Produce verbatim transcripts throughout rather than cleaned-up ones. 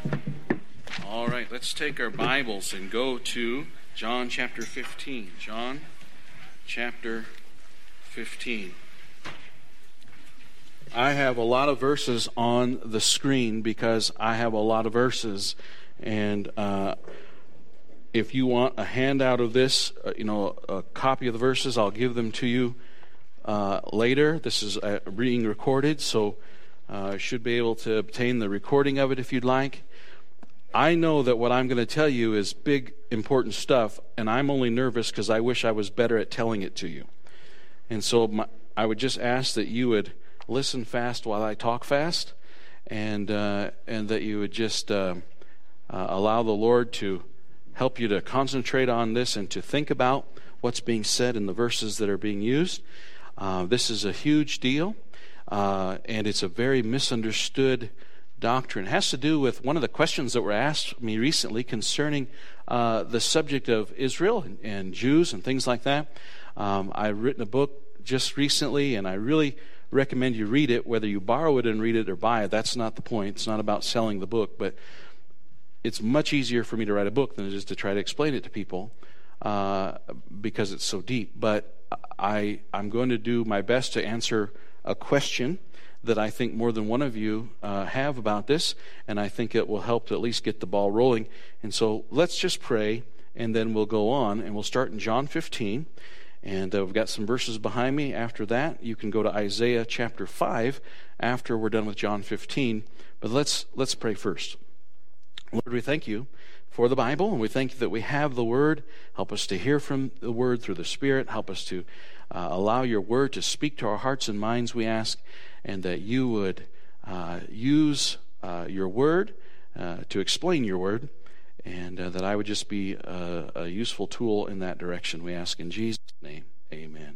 All right, let's take our Bibles and go to John chapter fifteen. John chapter fifteen. I have a lot of verses on the screen because I have a lot of verses, and uh, if you want a handout of this, uh, you know, a copy of the verses, I'll give them to you uh, later. This is uh, being recorded, so uh, should be able to obtain the recording of it if you'd like. I know that what I'm going to tell you is big, important stuff, and I'm only nervous because I wish I was better at telling it to you. And so my, I would just ask that you would listen fast while I talk fast, and uh, and that you would just uh, uh, allow the Lord to help you to concentrate on this and to think about what's being said in the verses that are being used. Uh, this is a huge deal, uh, and it's a very misunderstood doctrine. It has to do with one of the questions that were asked me recently concerning uh, the subject of Israel and, and Jews and things like that. Um, I've written a book just recently, and I really recommend you read it, whether you borrow it and read it or buy it. That's not the point. It's not about selling the book, but it's much easier for me to write a book than it is to try to explain it to people uh, because it's so deep. But I, I'm going to do my best to answer a question that I think more than one of you uh, have about this, and I think it will help to at least get the ball rolling. And so let's just pray, and then we'll go on, and we'll start in John fifteen. And uh, we've got some verses behind me. After that, you can go to Isaiah chapter five after we're done with John fifteen. But let's let's pray first. Lord, we thank you for the Bible, and we thank you that we have the Word. Help us to hear from the Word through the Spirit. Help us to uh, allow your Word to speak to our hearts and minds, we ask, and that you would uh, use uh, your Word uh, to explain your Word, and uh, that I would just be a, a useful tool in that direction. We ask in Jesus' name, amen.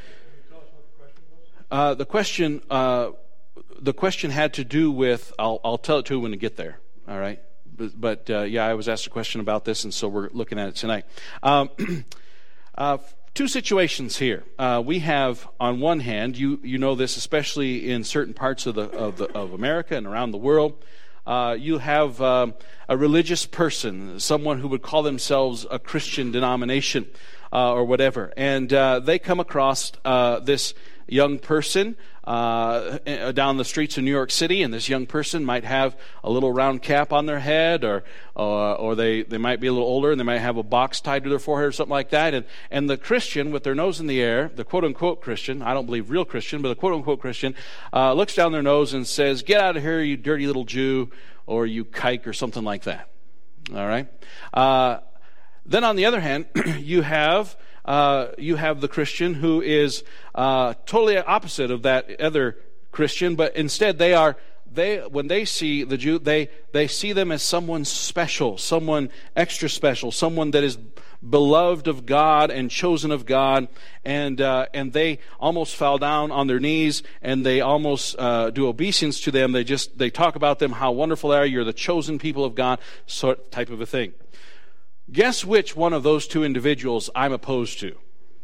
Uh, the question, uh, the question had to do with. I'll, I'll tell it to you when we get there. All right, but, but uh, yeah, I was asked a question about this, and so we're looking at it tonight. Um, uh, two situations here. Uh, we have, on one hand, you you know this, especially in certain parts of the of the of America and around the world. Uh, you have um, a religious person, someone who would call themselves a Christian denomination uh, or whatever, and uh, they come across uh, this young person uh, down the streets of New York City, and this young person might have a little round cap on their head, or uh, or they, they might be a little older, and they might have a box tied to their forehead or something like that, and, and the Christian with their nose in the air, the quote-unquote Christian, I don't believe real Christian, but the quote-unquote Christian, uh, looks down their nose and says, "Get out of here, you dirty little Jew," or "you kike," or something like that. All right? Uh, then on the other hand, you have uh, you have the Christian who is uh, totally opposite of that other Christian, but instead they are they when they see the Jew, they they see them as someone special, someone extra special, someone that is beloved of God and chosen of God, and uh, and they almost fall down on their knees, and they almost uh, do obeisance to them. They just they talk about them, how wonderful they are. You're the chosen people of God, sort type of a thing. Guess which one of those two individuals I'm opposed to?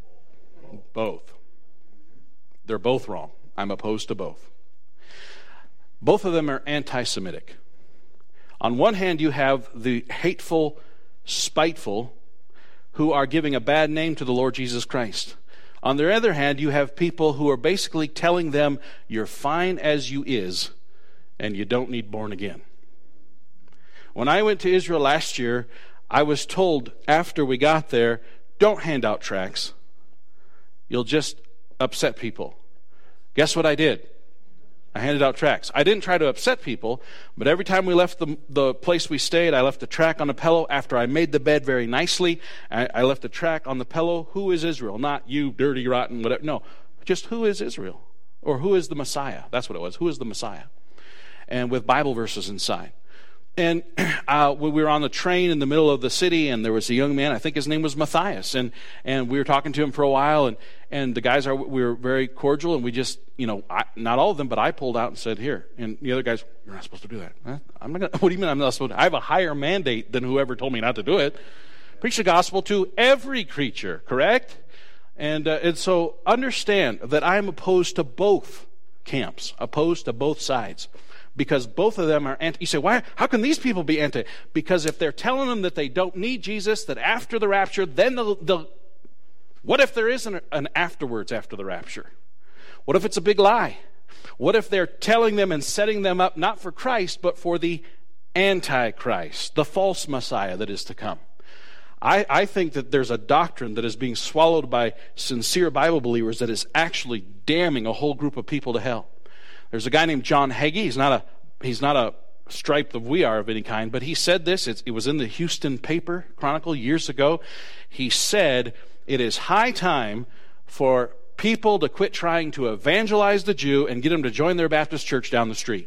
Both. They're both wrong. I'm opposed to both. Both of them are anti-Semitic. On one hand, you have the hateful, spiteful, who are giving a bad name to the Lord Jesus Christ. On the other hand, you have people who are basically telling them, you're fine as you is, and you don't need born again. When I went to Israel last year, I was told after we got there, don't hand out tracts. You'll just upset people. Guess what I did? I handed out tracts. I didn't try to upset people, but every time we left the, the place we stayed, I left a tract on a pillow. After I made the bed very nicely, I, I left a tract on the pillow. Who is Israel? Not you, dirty, rotten, whatever. No, just who is Israel? Or who is the Messiah? That's what it was. Who is the Messiah? And with Bible verses inside. And uh, we were on the train in the middle of the city, and there was a young man, I think his name was Matthias, and, and we were talking to him for a while, and, and the guys, are we were very cordial, and we just, you know, I, not all of them, but I pulled out and said, here. And the other guys, you're not supposed to do that. Huh? I'm not gonna, what do you mean I'm not supposed to? I have a higher mandate than whoever told me not to do it. Preach the gospel to every creature, correct? And, uh, and so understand that I am opposed to both camps, opposed to both sides. Because both of them are anti. You say, why? How can these people be anti? Because if they're telling them that they don't need Jesus, that after the rapture, then they'll, they'll what if there isn't an afterwards after the rapture? What if it's a big lie? What if they're telling them and setting them up not for Christ, but for the Antichrist, the false Messiah that is to come? I, I think that there's a doctrine that is being swallowed by sincere Bible believers that is actually damning a whole group of people to hell. There's a guy named John Hagee. He's not a he's not a stripe of we are of any kind, but he said this. It's, it was in the Houston Paper Chronicle years ago. He said, it is high time for people to quit trying to evangelize the Jew and get him to join their Baptist church down the street.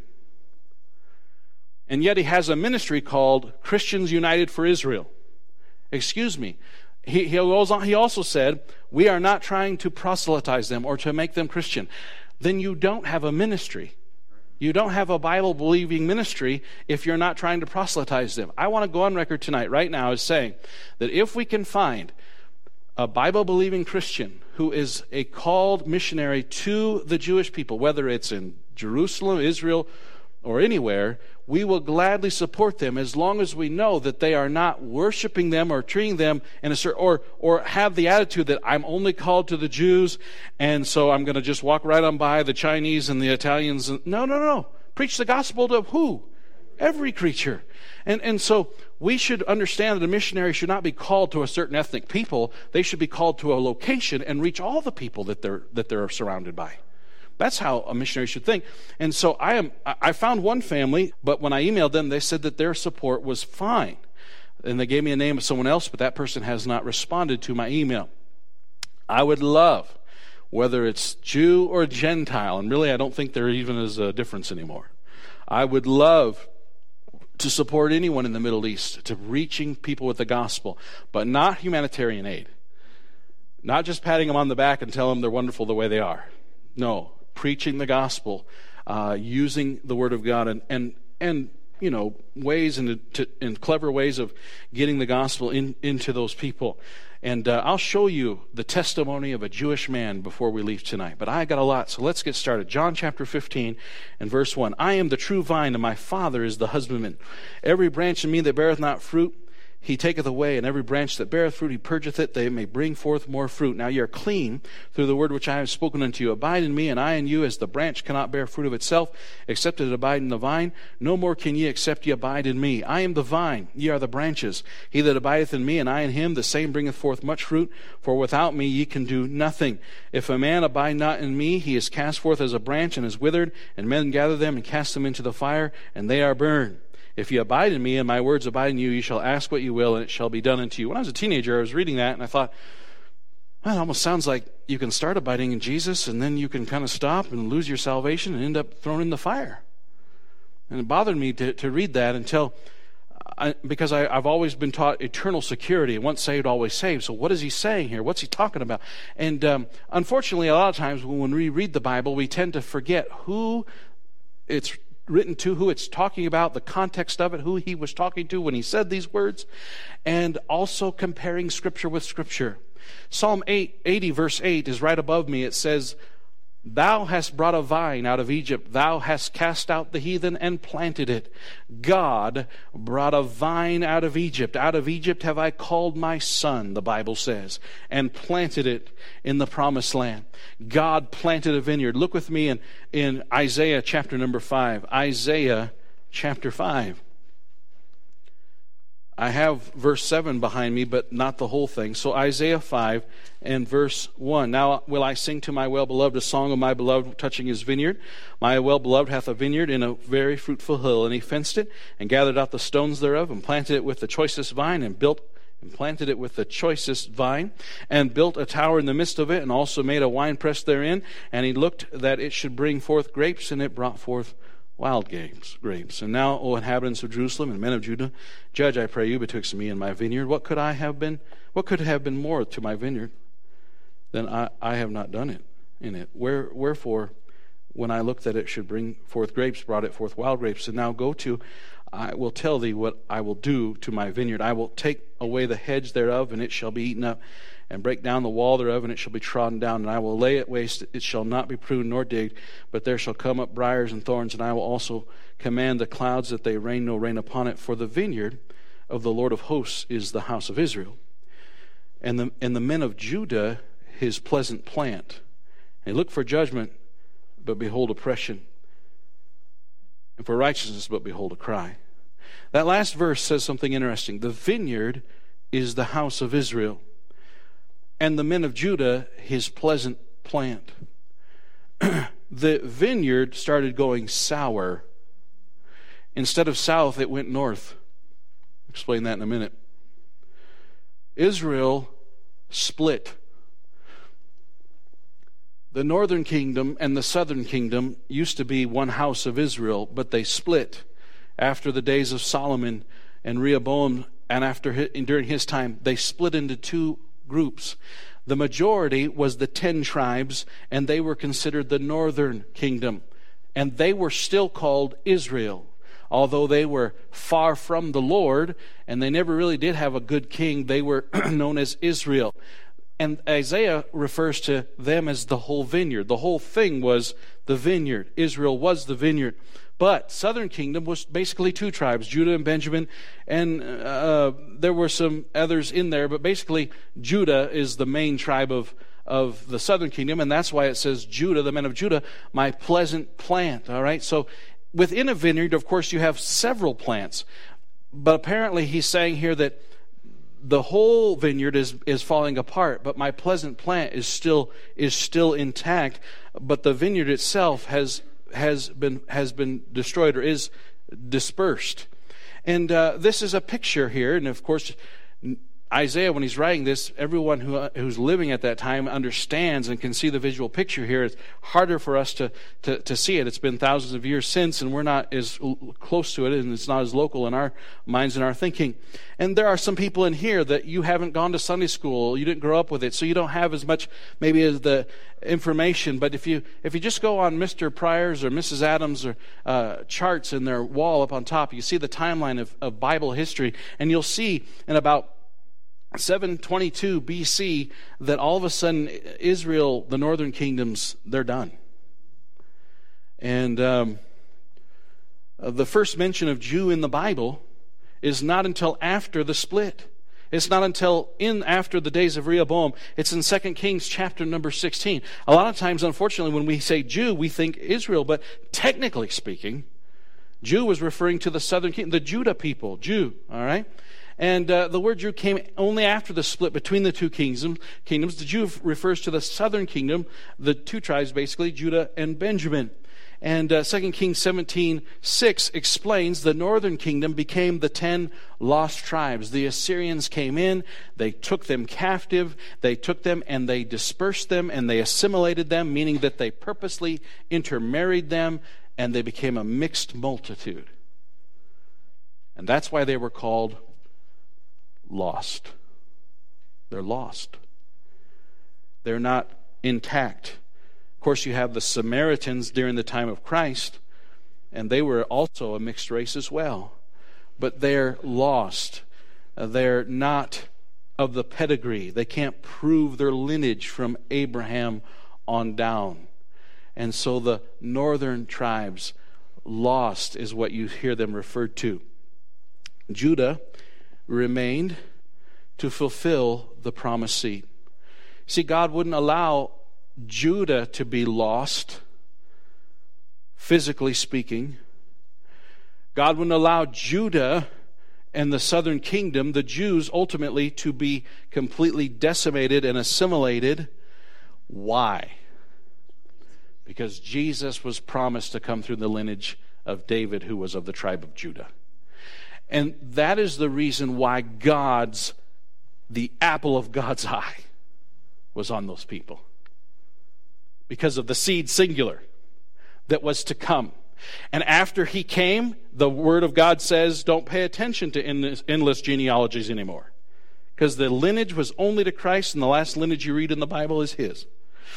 And yet he has a ministry called Christians United for Israel. Excuse me. He, he also said, we are not trying to proselytize them or to make them Christian. Then you don't have a ministry. You don't have a Bible-believing ministry if you're not trying to proselytize them. I want to go on record tonight, right now, as saying that if we can find a Bible-believing Christian who is a called missionary to the Jewish people, whether it's in Jerusalem, Israel, or anywhere, we will gladly support them as long as we know that they are not worshiping them or treating them in a certain, or or have the attitude that I'm only called to the Jews, and so I'm going to just walk right on by the Chinese and the Italians. And, no, no, no. Preach the gospel to who? Every creature. And and so we should understand that a missionary should not be called to a certain ethnic people. They should be called to a location and reach all the people that they're that they're surrounded by. That's how a missionary should think. And so I am. I found one family, but when I emailed them, they said that their support was fine. And they gave me a name of someone else, but that person has not responded to my email. I would love, whether it's Jew or Gentile, and really I don't think there even is a difference anymore. I would love to support anyone in the Middle East, to reaching people with the gospel, but not humanitarian aid. Not just patting them on the back and telling them they're wonderful the way they are. No. Preaching the gospel, uh, using the word of God, and and and you know ways and and clever ways of getting the gospel in, into those people. And uh, I'll show you the testimony of a Jewish man before we leave tonight. But I got a lot, so let's get started. John chapter fifteen and verse one. I am the true vine, and my Father is the husbandman. Every branch in me that beareth not fruit, he taketh away, and every branch that beareth fruit, he purgeth it, that it may bring forth more fruit. Now ye are clean through the word which I have spoken unto you. Abide in me, and I in you, as the branch cannot bear fruit of itself, except it abide in the vine. No more can ye, except ye abide in me. I am the vine, ye are the branches. He that abideth in me, and I in him, the same bringeth forth much fruit. For without me ye can do nothing. If a man abide not in me, he is cast forth as a branch, and is withered, and men gather them, and cast them into the fire, and they are burned. If you abide in me and my words abide in you, you shall ask what you will, and it shall be done unto you. When I was a teenager, I was reading that, and I thought, well, it almost sounds like you can start abiding in Jesus, and then you can kind of stop and lose your salvation and end up thrown in the fire. And it bothered me to, to read that until, I, because I, I've always been taught eternal security, and once saved, always saved. So what is he saying here? What's he talking about? And um, unfortunately, a lot of times when we read the Bible, we tend to forget who it's written to, who it's talking about, the context of it, who he was talking to when he said these words, and also comparing Scripture with Scripture. Psalm eighty, verse eight is right above me. It says, Thou hast brought a vine out of Egypt. Thou hast cast out the heathen and planted it. God brought a vine out of Egypt. Out of Egypt have I called my son, the Bible says, and planted it in the promised land. God planted a vineyard. Look with me in, in Isaiah chapter number five. Isaiah chapter five. I have verse seven behind me, but not the whole thing. So Isaiah five and verse one. Now will I sing to my well-beloved a song of my beloved touching his vineyard. My well-beloved hath a vineyard in a very fruitful hill, and he fenced it, and gathered out the stones thereof, and planted it with the choicest vine, and built and planted it with the choicest vine, and built a tower in the midst of it, and also made a winepress therein. And he looked that it should bring forth grapes, and it brought forth wild grapes, grapes. And now, O inhabitants of Jerusalem and men of Judah, judge, I pray you, betwixt me and my vineyard. What could I have been? What could have been more to my vineyard than I, I have not done it in it? Where, wherefore, when I looked that it should bring forth grapes, brought it forth wild grapes. And now go to, I will tell thee what I will do to my vineyard. I will take away the hedge thereof, and it shall be eaten up, and break down the wall thereof, and it shall be trodden down. And I will lay it waste, it shall not be pruned nor digged, but there shall come up briars and thorns, and I will also command the clouds that they rain no rain upon it. For the vineyard of the Lord of hosts is the house of Israel, and the, and the men of Judah his pleasant plant. And he looked for judgment, but behold oppression, and for righteousness, but behold a cry. That last verse says something interesting. The vineyard is the house of Israel, and the men of Judah his pleasant plant. The vineyard started going sour. Instead of south, it went north. I'll explain that in a minute. Israel split. The northern kingdom and the southern kingdom used to be one house of Israel, but they split after the days of Solomon and Rehoboam, and after his, during his time, they split into two groups. The majority was the ten tribes, and they were considered the northern kingdom, and they were still called Israel, although they were far from the Lord, and they never really did have a good king. They were known as Israel. And Isaiah refers to them as the whole vineyard. The whole thing was the vineyard. Israel was the vineyard. But southern kingdom was basically two tribes, Judah and Benjamin. And uh, there were some others in there, but basically Judah is the main tribe of, of the southern kingdom. And that's why it says Judah, the men of Judah, my pleasant plant. All right, so within a vineyard, of course, you have several plants. But apparently he's saying here that the whole vineyard is, is falling apart, but my pleasant plant is still is still intact. But the vineyard itself has has been has been destroyed or is dispersed. And uh, this is a picture here, and of course, Isaiah, when he's writing this, everyone who uh, who's living at that time understands and can see the visual picture here. It's harder for us to, to, to see it. It's been thousands of years since, and we're not as close to it, and it's not as local in our minds and our thinking. And there are some people in here that you haven't gone to Sunday school, you didn't grow up with it, so you don't have as much maybe as the information. But if you if you just go on Mister Pryor's or Missus Adams' or uh, charts in their wall up on top, you see the timeline of, of Bible history, and you'll see in about seven twenty-two B C that all of a sudden Israel, the northern kingdoms, they're done. And um, the first mention of Jew in the Bible is not until after the split. It's not until in after the days of Rehoboam. It's in Second Kings chapter number sixteen. A lot of times, unfortunately, when we say Jew, we think Israel, but technically speaking, Jew was referring to the southern kingdom, the Judah people, Jew, all right? And uh, the word Jew came only after the split between the two kingdoms. Kingdoms. The Jew refers to the southern kingdom, the two tribes basically, Judah and Benjamin. And uh, Second Kings seventeen six explains the northern kingdom became the ten lost tribes. The Assyrians came in, they took them captive, they took them and they dispersed them and they assimilated them, meaning that they purposely intermarried them, and they became a mixed multitude. And that's why they were called lost. They're lost. They're not intact. Of course, you have the Samaritans during the time of Christ, and they were also a mixed race as well. But they're lost. They're not of the pedigree. They can't prove their lineage from Abraham on down. And so the northern tribes, lost is what you hear them referred to. Judah remained to fulfill the promised seed. See, God wouldn't allow Judah to be lost, physically speaking. God wouldn't allow Judah and the southern kingdom, the Jews, ultimately to be completely decimated and assimilated. Why? Because Jesus was promised to come through the lineage of David, who was of the tribe of Judah. And that is the reason why God's, the apple of God's eye was on those people. Because of the seed singular that was to come. And after he came, the Word of God says, don't pay attention to endless, endless genealogies anymore. Because the lineage was only to Christ, and the last lineage you read in the Bible is his.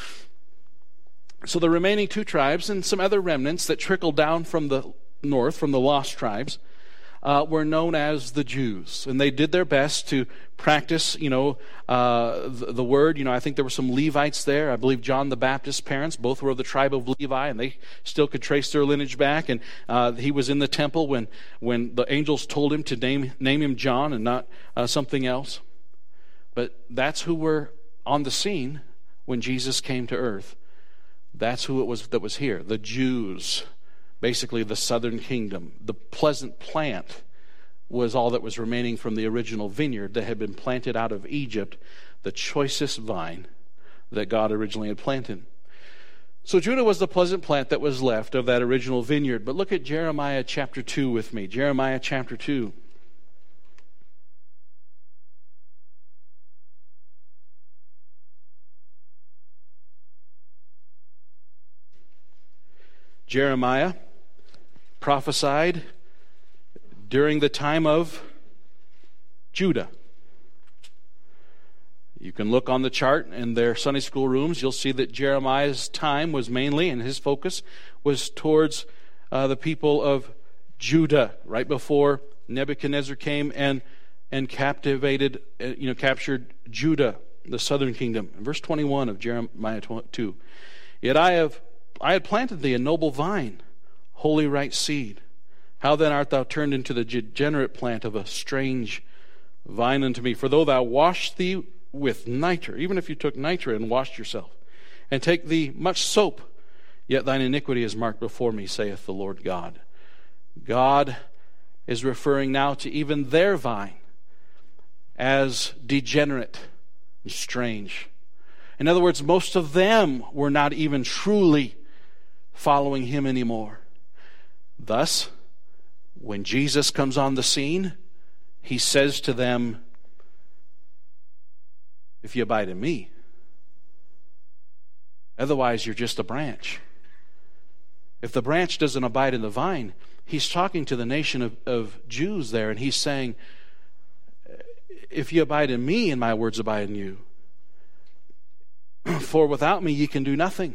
So the remaining two tribes and some other remnants that trickle down from the north, from the lost tribes, uh, were known as the Jews. And they did their best to practice, you know, uh, the, the word. You know, I think there were some Levites there. I believe John the Baptist's parents both were of the tribe of Levi, and they still could trace their lineage back. And uh, he was in the temple when, when the angels told him to name, name him John and not uh, something else. But that's who were on the scene when Jesus came to earth. That's who it was that was here. The Jews, basically the southern kingdom. The pleasant plant was all that was remaining from the original vineyard that had been planted out of Egypt, the choicest vine that God originally had planted. So Judah was the pleasant plant that was left of that original vineyard. But look at Jeremiah chapter two with me. Jeremiah chapter two. Jeremiah prophesied during the time of Judah. You can look on the chart in their Sunday school rooms. You'll see that Jeremiah's time was mainly, and his focus was towards uh, the people of Judah, right before Nebuchadnezzar came and and captivated, uh, you know, captured Judah, the southern kingdom. In verse twenty-one of Jeremiah two, yet I have I had planted thee a noble vine, holy right seed. How then art thou turned into the degenerate plant of a strange vine unto me? For though thou wash thee with nitre, even if you took nitre and washed yourself, and take thee much soap, yet thine iniquity is marked before me, saith the Lord God. God is referring now to even their vine as degenerate and strange. In other words, most of them were not even truly following him anymore. Thus, when Jesus comes on the scene, he says to them, if you abide in me, otherwise you're just a branch. If the branch doesn't abide in the vine, he's talking to the nation of, of Jews there, and he's saying, if you abide in me and my words abide in you, for without me ye can do nothing.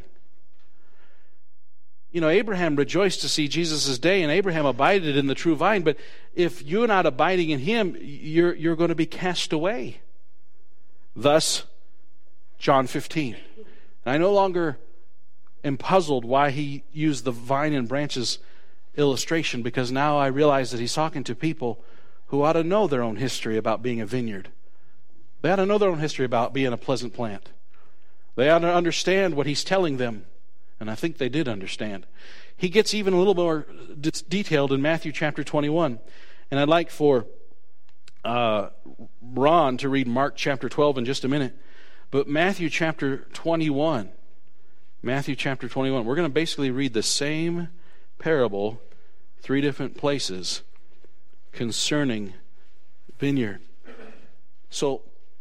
You know, Abraham rejoiced to see Jesus' day, and Abraham abided in the true vine, but if you're not abiding in him, you're, you're going to be cast away. Thus, John fifteen. And I no longer am puzzled why he used the vine and branches illustration, because now I realize that he's talking to people who ought to know their own history about being a vineyard. They ought to know their own history about being a pleasant plant. They ought to understand what he's telling them. And I think they did understand. He gets even a little more d- detailed in Matthew chapter twenty-one. And I'd like for uh, Ron to read Mark chapter twelve in just a minute. But Matthew chapter twenty-one. Matthew chapter twenty-one. We're going to basically read the same parable three different places concerning vineyard. So,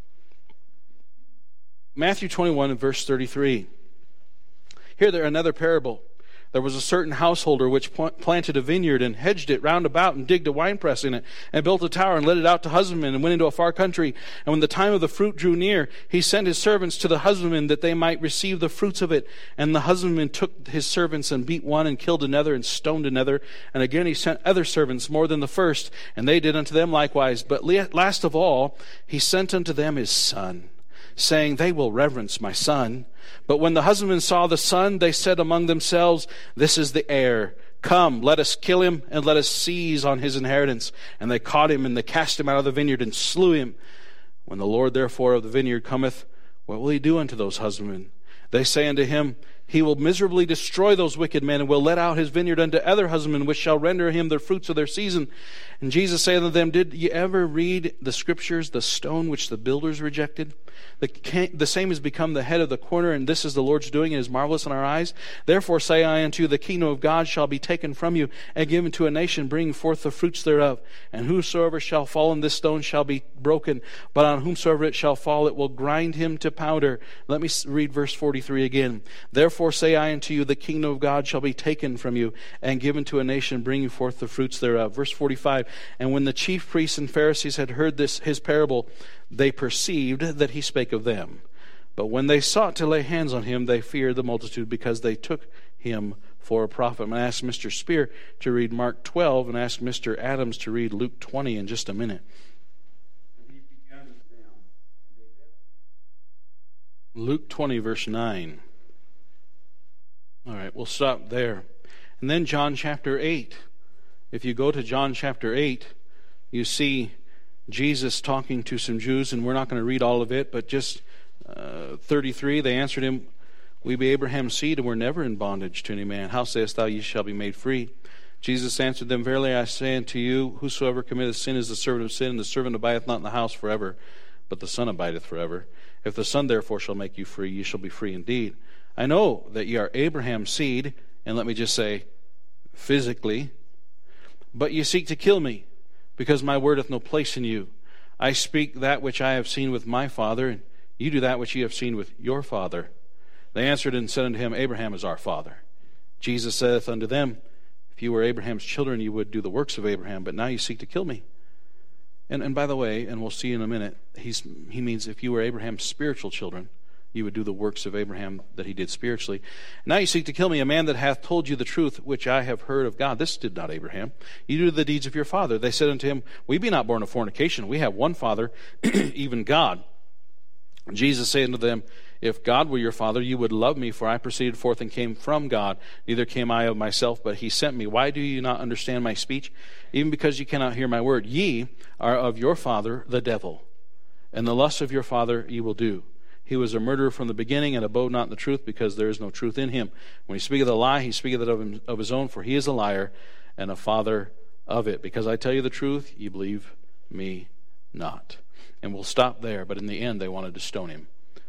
Matthew twenty-one and verse thirty-three. Here there another parable. There was a certain householder which planted a vineyard and hedged it round about and digged a winepress in it and built a tower and let it out to husbandmen and went into a far country. And when the time of the fruit drew near, he sent his servants to the husbandmen that they might receive the fruits of it. And the husbandman took his servants and beat one and killed another and stoned another. And again he sent other servants more than the first, and they did unto them likewise. But last of all, he sent unto them his son, saying, they will reverence my son. But when the husbandmen saw the son, they said among themselves, this is the heir. Come, let us kill him, and let us seize on his inheritance. And they caught him, and they cast him out of the vineyard, and slew him. When the Lord therefore of the vineyard cometh, what will he do unto those husbandmen? They say unto him, he will miserably destroy those wicked men, and will let out his vineyard unto other husbandmen, which shall render him the fruits of their season. And Jesus saith unto them, did ye ever read the scriptures, the stone which the builders rejected? The, the same has become the head of the corner, and this is the Lord's doing, and is marvelous in our eyes. Therefore say I unto you, the kingdom of God shall be taken from you, and given to a nation, bringing forth the fruits thereof. And whosoever shall fall on this stone shall be broken, but on whomsoever it shall fall, it will grind him to powder. Let me read verse forty-three again. Therefore say I unto you, the kingdom of God shall be taken from you, and given to a nation, bringing forth the fruits thereof. Verse forty-five, and when the chief priests and Pharisees had heard this his parable, they perceived that he spake of them. But when they sought to lay hands on him, they feared the multitude, because they took him for a prophet. I'm going to ask Mister Spear to read Mark twelve and ask Mister Adams to read Luke twenty in just a minute. Luke twenty, verse nine. All right, we'll stop there. And then John chapter eight. If you go to John chapter eight, you see Jesus talking to some Jews, and we're not going to read all of it, but just uh, thirty-three, they answered him, "We be Abraham's seed, and we're never in bondage to any man. How sayest thou, ye shall be made free?" Jesus answered them, "Verily I say unto you, whosoever committeth sin is the servant of sin, and the servant abideth not in the house forever, but the Son abideth forever. If the Son therefore shall make you free, ye shall be free indeed. I know that ye are Abraham's seed," and let me just say, physically, "but ye seek to kill me, because my word hath no place in you. I speak that which I have seen with my father, and you do that which ye have seen with your father." They answered and said unto him, "Abraham is our father." Jesus saith unto them, "If you were Abraham's children, you would do the works of Abraham, but now you seek to kill me." And and by the way, and we'll see in a minute, he's he means if you were Abraham's spiritual children, you would do the works of Abraham that he did spiritually. "Now you seek to kill me, a man that hath told you the truth, which I have heard of God." This did not Abraham. "You do the deeds of your father." They said unto him, "We be not born of fornication. We have one Father, even God." Jesus said unto them, "If God were your father, you would love me, for I proceeded forth and came from God. Neither came I of myself, but he sent me. Why do you not understand my speech? Even because you cannot hear my word. Ye are of your father, the devil, and the lusts of your father ye will do. He was a murderer from the beginning, and abode not in the truth, because there is no truth in him. When he speaketh a lie, he speaketh it of, him, of his own, for he is a liar and a father of it. Because I tell you the truth, ye believe me not." And we'll stop there, but in the end they wanted to stone him.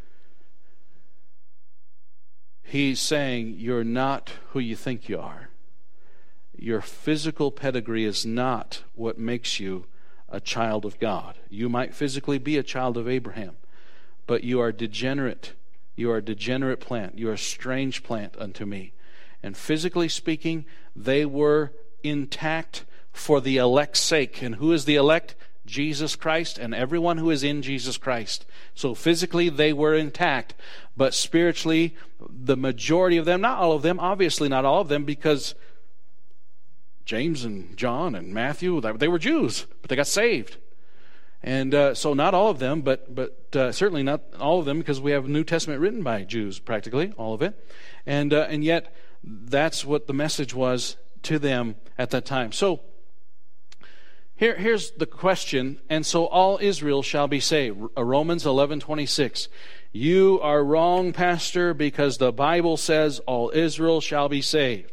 He's saying, you're not who you think you are. Your physical pedigree is not what makes you a child of God. You might physically be a child of Abraham, but you are degenerate. You are a degenerate plant. You are a strange plant unto me. And physically speaking, they were intact for the elect's sake. And who is the elect? Jesus Christ and everyone who is in Jesus Christ. So physically they were intact, but spiritually the majority of them, not all of them, obviously not all of them, because James and John and Matthew, they were Jews, but they got saved. And uh, so not all of them, but but uh, certainly not all of them, because we have a New Testament written by Jews, practically all of it. And uh, and yet that's what the message was to them at that time. So Here, here's the question, and so all Israel shall be saved. Romans eleven twenty-six. You are wrong, Pastor, because the Bible says all Israel shall be saved.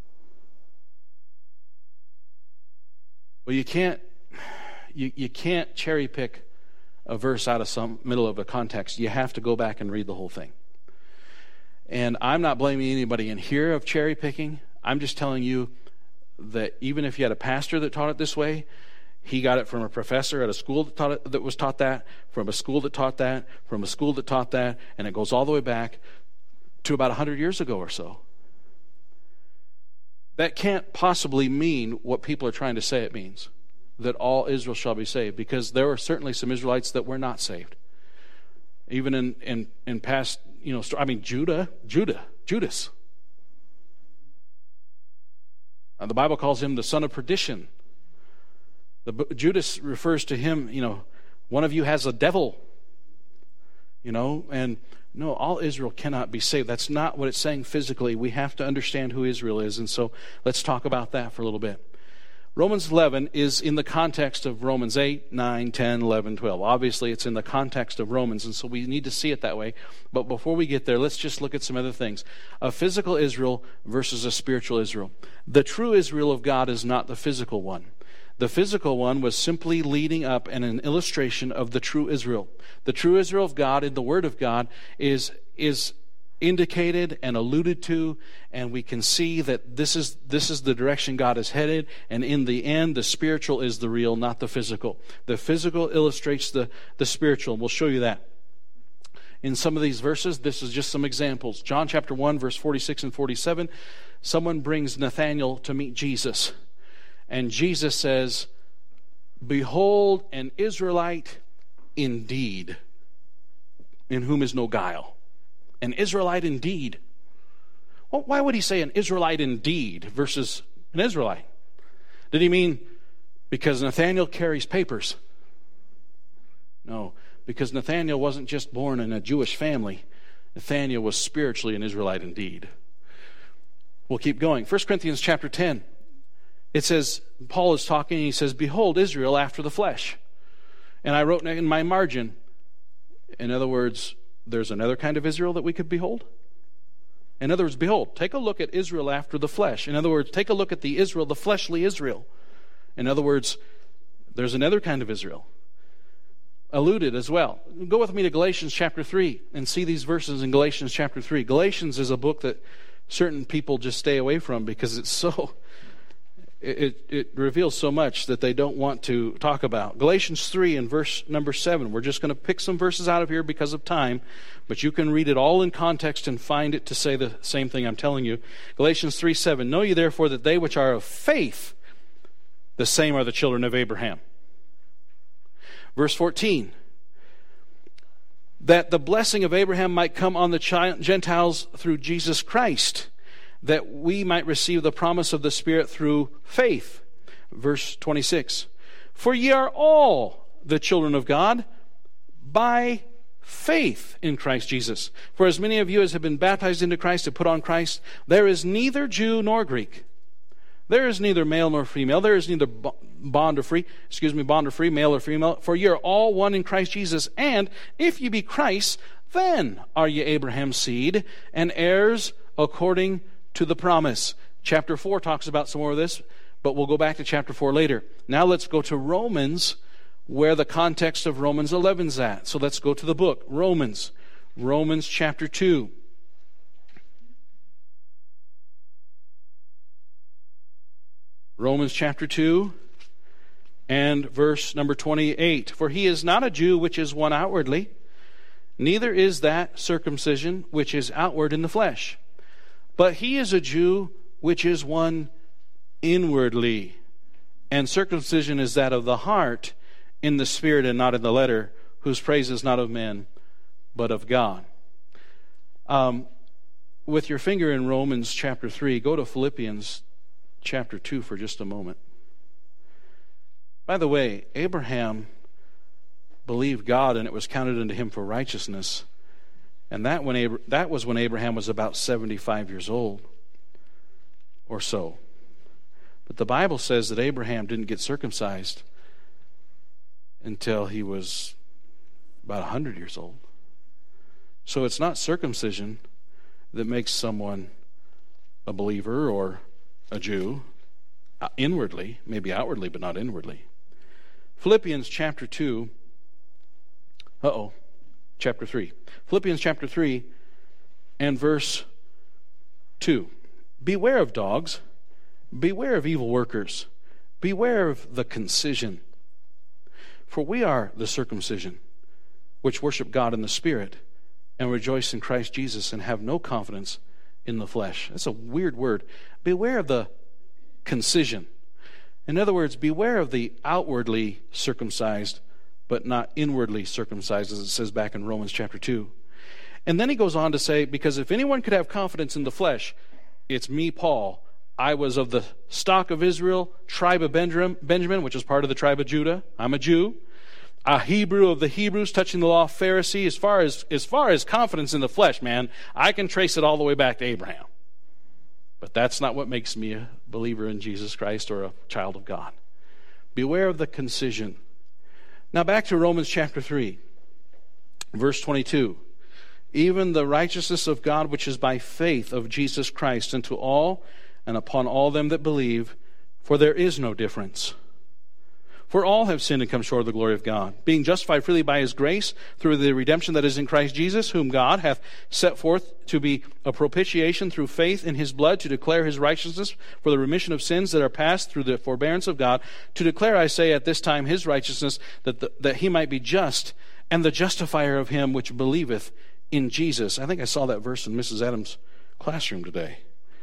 Well, you can't you, you can't cherry pick a verse out of some middle of a context. You have to go back and read the whole thing. And I'm not blaming anybody in here of cherry picking. I'm just telling you that even if you had a pastor that taught it this way, he got it from a professor at a school that taught it, that was taught that, from a school that taught that, from a school that taught that, and it goes all the way back to about one hundred years ago or so. That can't possibly mean what people are trying to say it means, that all Israel shall be saved, because there were certainly some Israelites that were not saved. Even in, in, in past, you know, I mean, Judah, Judah, Judas. Uh, the Bible calls him the son of perdition. The, Judas refers to him, you know, one of you has a devil, you know, and no, all Israel cannot be saved. That's not what it's saying physically. We have to understand who Israel is, and so let's talk about that for a little bit. Romans eleven is in the context of Romans eight, nine, ten, eleven, twelve. Obviously, it's in the context of Romans, and so we need to see it that way. But before we get there, let's just look at some other things. A physical Israel versus a spiritual Israel. The true Israel of God is not the physical one. The physical one was simply leading up and an illustration of the true Israel. The true Israel of God in the Word of God is, is indicated and alluded to, and we can see that this is this is the direction God is headed, and in the end, the spiritual is the real, not the physical. The physical illustrates the, the spiritual, and we'll show you that. In some of these verses, this is just some examples. John chapter one, verse forty-six and forty-seven, someone brings Nathanael to meet Jesus. And Jesus says, "Behold, an Israelite indeed, in whom is no guile." An Israelite indeed. Well, why would he say an Israelite indeed versus an Israelite? Did he mean because Nathaniel carries papers? No, because Nathaniel wasn't just born in a Jewish family. Nathaniel was spiritually an Israelite indeed. We'll keep going. First Corinthians chapter ten. It says, Paul is talking, and he says, behold, Israel after the flesh. And I wrote in my margin, in other words, there's another kind of Israel that we could behold. In other words, behold, take a look at Israel after the flesh. In other words, take a look at the Israel, the fleshly Israel. In other words, there's another kind of Israel. Alluded as well. Go with me to Galatians chapter three and see these verses in Galatians chapter three. Galatians is a book that certain people just stay away from because it's so, it, it reveals so much that they don't want to talk about. Galatians three and verse number seven. We're just going to pick some verses out of here because of time, but you can read it all in context and find it to say the same thing I'm telling you. Galatians three seven. Know ye therefore that they which are of faith, the same are the children of Abraham. Verse fourteen, that the blessing of Abraham might come on the Gentiles through Jesus Christ, that we might receive the promise of the Spirit through faith. Verse twenty-six, for ye are all the children of God by faith in Christ Jesus. For as many of you as have been baptized into Christ have put on Christ, there is neither Jew nor Greek. There is neither male nor female. There is neither bond or free, excuse me, bond or free, male or female. For ye are all one in Christ Jesus. And if ye be Christ, then are ye Abraham's seed and heirs according to the promise. Chapter four talks about some more of this, but we'll go back to chapter four later. Now let's go to Romans, where the context of Romans eleven is at. So let's go to the book, Romans. Romans chapter two. Romans chapter two and verse number twenty-eight. For he is not a Jew which is one outwardly, neither is that circumcision which is outward in the flesh. But he is a Jew which is one inwardly. And circumcision is that of the heart, in the spirit and not in the letter, whose praise is not of men, but of God. Um, with your finger in Romans chapter three, go to Philippians chapter two for just a moment. By the way, Abraham believed God and it was counted unto him for righteousness. And that when Abra- that was when Abraham was about seventy-five years old or so. But the Bible says that Abraham didn't get circumcised until he was about one hundred years old. So it's not circumcision that makes someone a believer or a Jew, inwardly, maybe outwardly, but not inwardly. Philippians chapter two, uh-oh, chapter three. Philippians chapter three and verse two. Beware of dogs, beware of evil workers, beware of the concision. For we are the circumcision, which worship God in the Spirit, and rejoice in Christ Jesus, and have no confidence in the flesh. That's a weird word. Beware of the concision. In other words, beware of the outwardly circumcised, but not inwardly circumcised, as it says back in Romans chapter two. And then he goes on to say, because if anyone could have confidence in the flesh, it's me, Paul. I was of the stock of Israel, tribe of Benjamin, which is part of the tribe of Judah. I'm a Jew. A Hebrew of the Hebrews, touching the law, Pharisee. As far as, as far as confidence in the flesh, man, I can trace it all the way back to Abraham. But that's not what makes me a believer in Jesus Christ or a child of God. Beware of the concision. Now back to Romans chapter three, verse twenty-two. Even the righteousness of God which is by faith of Jesus Christ unto all and upon all them that believe, for there is no difference. For all have sinned and come short of the glory of God, being justified freely by his grace through the redemption that is in Christ Jesus, whom God hath set forth to be a propitiation through faith in his blood, to declare his righteousness for the remission of sins that are past through the forbearance of God, to declare, I say, at this time his righteousness, that, the, that he might be just, and the justifier of him which believeth in Jesus. I think I saw that verse in Missus Adams' classroom today.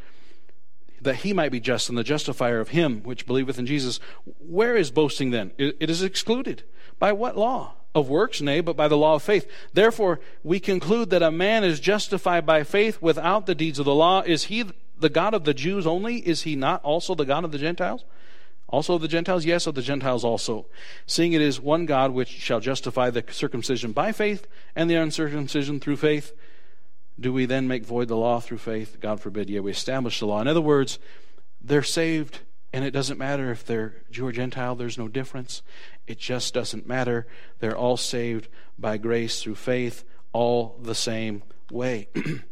That he might be just and the justifier of him which believeth in Jesus. Where is boasting then? It is excluded. By what law? of works? Nay, but by the law of faith. Therefore, we conclude that a man is justified by faith without the deeds of the law. Is he the God of the Jews only? Is he not also the God of the Gentiles? Also of the Gentiles? Yes, of the Gentiles also. Seeing it is one God which shall justify the circumcision by faith and the uncircumcision through faith. Do we then make void the law through faith? God forbid. Yea, we establish the law. In other words, they're saved, and it doesn't matter if they're Jew or Gentile. There's no difference. It just doesn't matter. They're all saved by grace through faith, all the same way.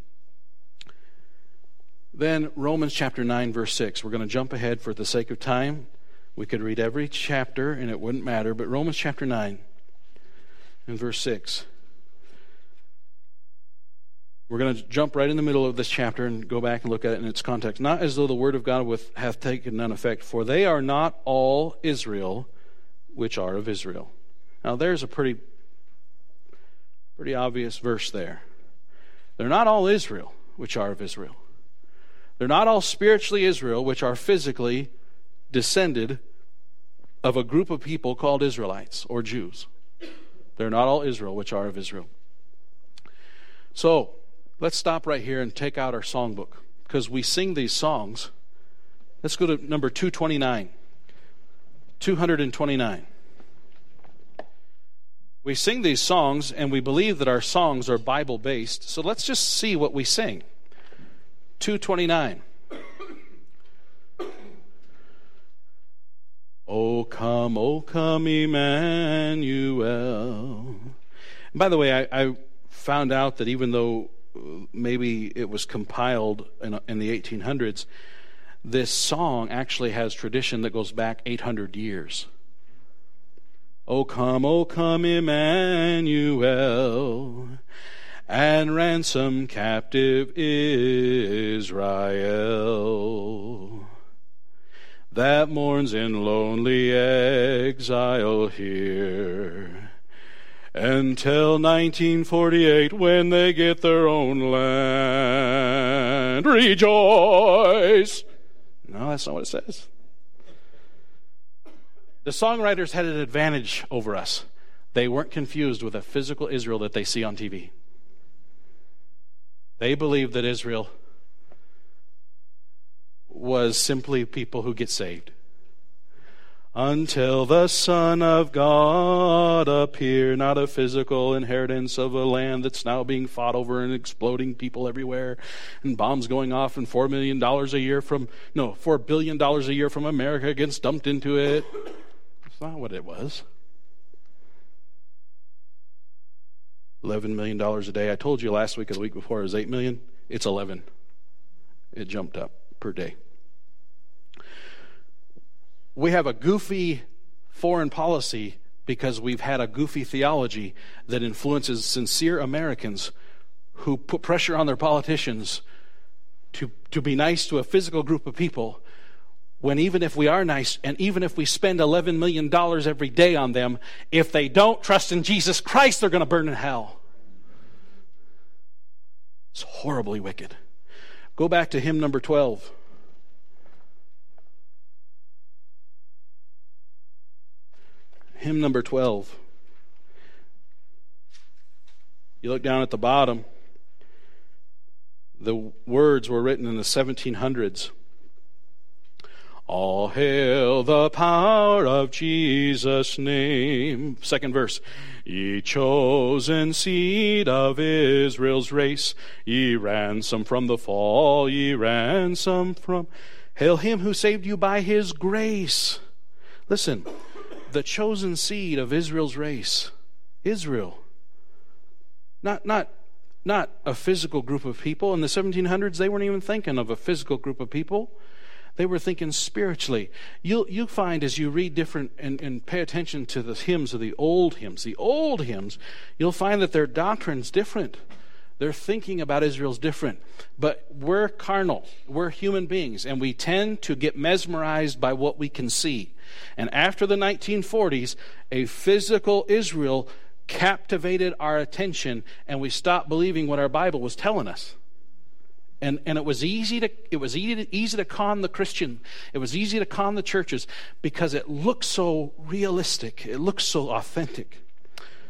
Then Romans chapter nine, verse six. We're going to jump ahead for the sake of time. We could read every chapter and it wouldn't matter, but Romans chapter nine and verse six. We're going to jump right in the middle of this chapter and go back and look at it in its context. Not as though the word of God with, hath taken none effect, for they are not all Israel which are of Israel. Now there's a pretty, pretty obvious verse there. They're not all Israel which are of Israel. They're not all spiritually Israel which are physically descended of a group of people called Israelites or Jews. They're not all Israel which are of Israel. So, let's stop right here and take out our songbook, because we sing these songs. Let's go to number two twenty-nine. two twenty-nine. We sing these songs and we believe that our songs are Bible-based, so let's just see what we sing. two twenty-nine. O come, O come, Emmanuel. And by the way, I, I found out that even though maybe it was compiled in, in the eighteen hundreds, this song actually has tradition that goes back eight hundred years. O come, O come, Emmanuel, and ransom captive Israel, that mourns in lonely exile here, until nineteen forty-eight, when they get their own land. Rejoice! No, that's not what it says. The songwriters had an advantage over us. They weren't confused with a physical Israel that they see on T V. They believed that Israel was simply people who get saved. Until the Son of God appear, not a physical inheritance of a land that's now being fought over and exploding people everywhere, and bombs going off, and four million dollars a year from, no, four billion dollars a year from America gets dumped into it. That's not what it was. eleven million dollars a day. I told you last week or the week before it was eight million dollars. It's eleven. It jumped up per day. We have a goofy foreign policy because we've had a goofy theology that influences sincere Americans who put pressure on their politicians to, to be nice to a physical group of people, when even if we are nice and even if we spend eleven million dollars every day on them, if they don't trust in Jesus Christ, they're going to burn in hell. It's horribly wicked. Go back to hymn number twelve. Hymn number twelve. You look down at the bottom. The words were written in the seventeen hundreds. All hail the power of Jesus' name. Second verse. Ye chosen seed of Israel's race, ye ransom from the fall, ye ransom from... Hail him who saved you by his grace. Listen, the chosen seed of Israel's race. Israel. Not, not, not a physical group of people. In the seventeen hundreds, they weren't even thinking of a physical group of people. They were thinking spiritually. You'll, you'll find as you read different and, and pay attention to the hymns of the old hymns, the old hymns, you'll find that their doctrine's different. Their thinking about Israel's different. But we're carnal. We're human beings. And we tend to get mesmerized by what we can see. And after the nineteen forties, a physical Israel captivated our attention, and we stopped believing what our Bible was telling us. And and it was easy to it was easy to, easy to con the Christian. It was easy to con the churches because it looked so realistic. It looked so authentic.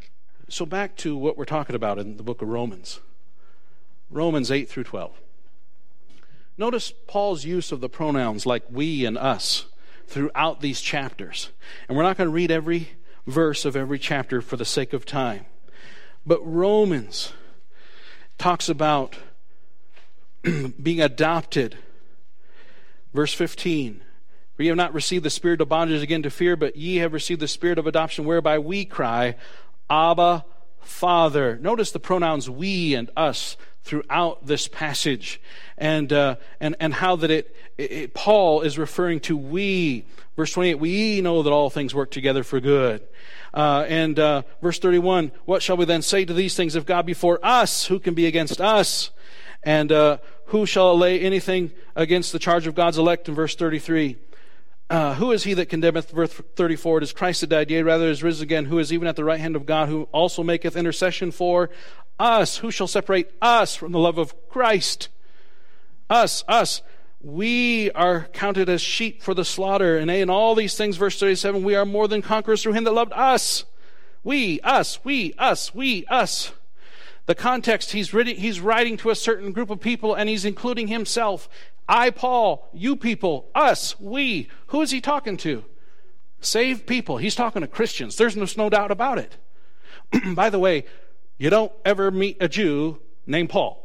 So back to what we're talking about in the book of Romans. Romans eight through twelve. Notice Paul's use of the pronouns like we and us throughout these chapters. And we're not going to read every verse of every chapter for the sake of time. But Romans talks about being adopted. Verse fifteen. For ye have not received the spirit of bondage again to fear, but ye have received the spirit of adoption, whereby we cry, Abba, Father. Notice the pronouns we and us throughout this passage, and uh, and and how that it, it Paul is referring to we. Verse twenty-eight, we know that all things work together for good. Uh, and uh, verse thirty-one, what shall we then say to these things? If God be for us, who can be against us? And uh, who shall lay anything against the charge of God's elect? In verse thirty-three. Uh, who is he that condemneth? Verse thirty-four, it is Christ that died, yea, rather is risen again, who is even at the right hand of God, who also maketh intercession for us. Who shall separate us from the love of Christ? Us, us. We are counted as sheep for the slaughter. And in all these things, verse thirty-seven, we are more than conquerors through him that loved us. We, us, we, us, we, us. The context, he's writing, he's writing to a certain group of people, and he's including himself. I, Paul, you people, us, we. Who is he talking to? Saved people. He's talking to Christians. There's no, no doubt about it. By the way, you don't ever meet a Jew named Paul.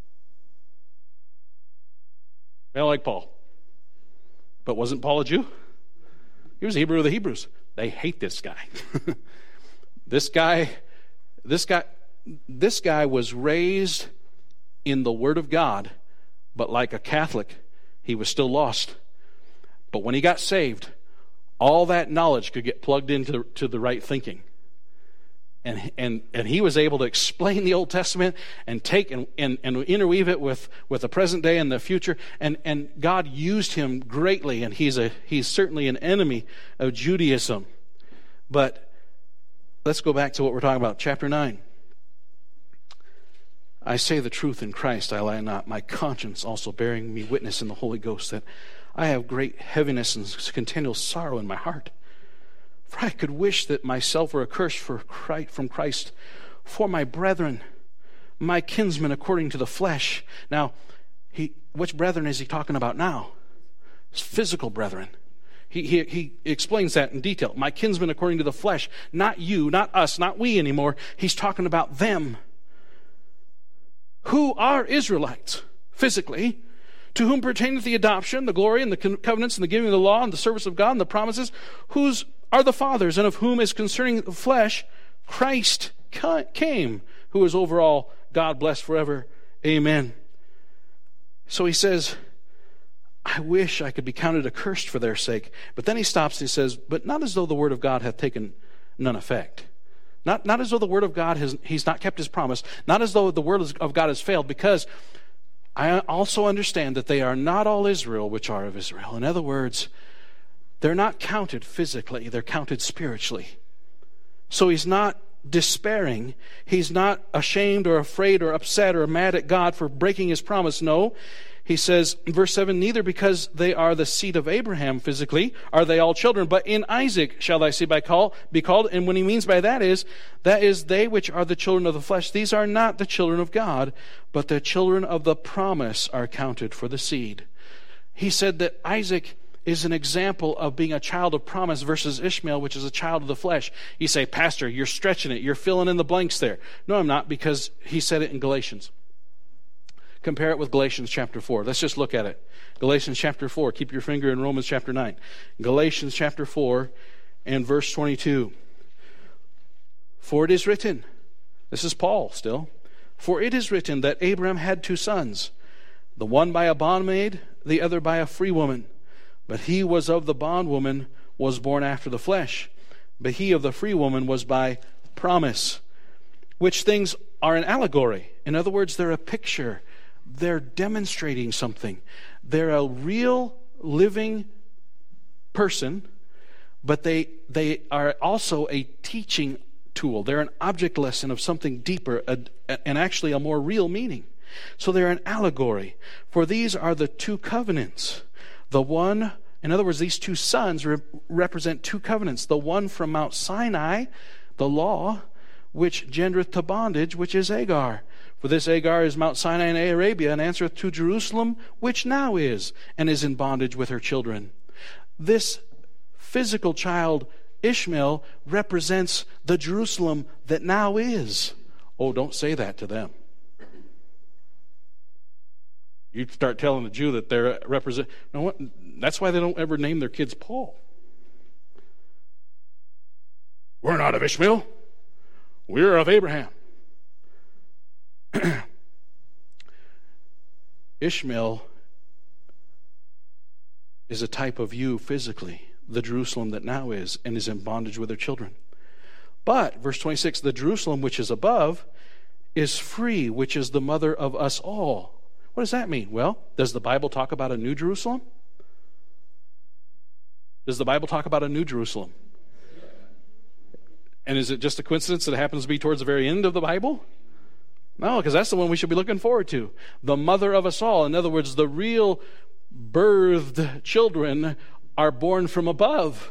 They don't like Paul. But wasn't Paul a Jew? He was a Hebrew of the Hebrews. They hate this guy. This guy, this guy, this guy was raised in the Word of God, but like a Catholic, he was still lost. But when he got saved, all that knowledge could get plugged into to the right thinking. And, and and he was able to explain the Old Testament and take and, and, and interweave it with, with the present day and the future. And, and God used him greatly, and he's a he's certainly an enemy of Judaism. But let's go back to what we're talking about. Chapter nine. I say the truth in Christ, I lie not. My conscience also bearing me witness in the Holy Ghost that I have great heaviness and continual sorrow in my heart. For I could wish that myself were accursed for Christ, from Christ for my brethren, my kinsmen according to the flesh. Now, he, which brethren is he talking about now? His physical brethren. He, he, he explains that in detail. My kinsmen according to the flesh. Not you, not us, not we anymore. He's talking about them. Who are Israelites, physically, to whom pertaineth the adoption, the glory, and the covenants, and the giving of the law, and the service of God, and the promises, whose are the fathers, and of whom is concerning the flesh, Christ came, who is over all, God blessed forever. Amen. So he says, I wish I could be counted accursed for their sake. But then he stops and he says, but not as though the word of God hath taken none effect. Not, not as though the word of God has, he's not kept his promise. Not as though the word of God has failed, because I also understand that they are not all Israel which are of Israel. In other words, they're not counted physically, they're counted spiritually. So he's not despairing. He's not ashamed or afraid or upset or mad at God for breaking his promise. No. He says, in verse seven, neither because they are the seed of Abraham physically are they all children, but in Isaac shall thy seed be called. And what he means by that is, that is they which are the children of the flesh. These are not the children of God, but the children of the promise are counted for the seed. He said that Isaac is an example of being a child of promise versus Ishmael, which is a child of the flesh. You say, Pastor, you're stretching it. You're filling in the blanks there. No, I'm not, because he said it in Galatians. Compare it with Galatians chapter four. Let's just look at it. Galatians chapter four. Keep your finger in Romans chapter nine. Galatians chapter four and verse twenty-two. For it is written, this is Paul still, for it is written that Abraham had two sons, the one by a bondmaid, the other by a free woman. But he was of the bondwoman, was born after the flesh. But he of the free woman was by promise. Which things are an allegory. In other words, they're a picture. They're demonstrating something. They're a real living person, but they they are also a teaching tool. They're an object lesson of something deeper, a, and actually a more real meaning. So they're an allegory. For these are the two covenants. The one, in other words, these two sons re- represent two covenants. The one from Mount Sinai, the law, which gendereth to bondage, which is Hagar. For this Hagar is Mount Sinai in Arabia, and answereth to Jerusalem, which now is, and is in bondage with her children. This physical child, Ishmael, represents the Jerusalem that now is. Oh, don't say that to them. You start telling the Jew that they're represent. You know what? That's why they don't ever name their kids Paul. We're not of Ishmael. We're of Abraham. Ishmael is a type of you physically, the Jerusalem that now is, and is in bondage with her children. But, verse twenty-six, the Jerusalem which is above is free, which is the mother of us all. What does that mean? Well, does the Bible talk about a new Jerusalem? Does the Bible talk about a new Jerusalem? And is it just a coincidence that it happens to be towards the very end of the Bible? No, because that's the one we should be looking forward to. The mother of us all. In other words, the real birthed children are born from above.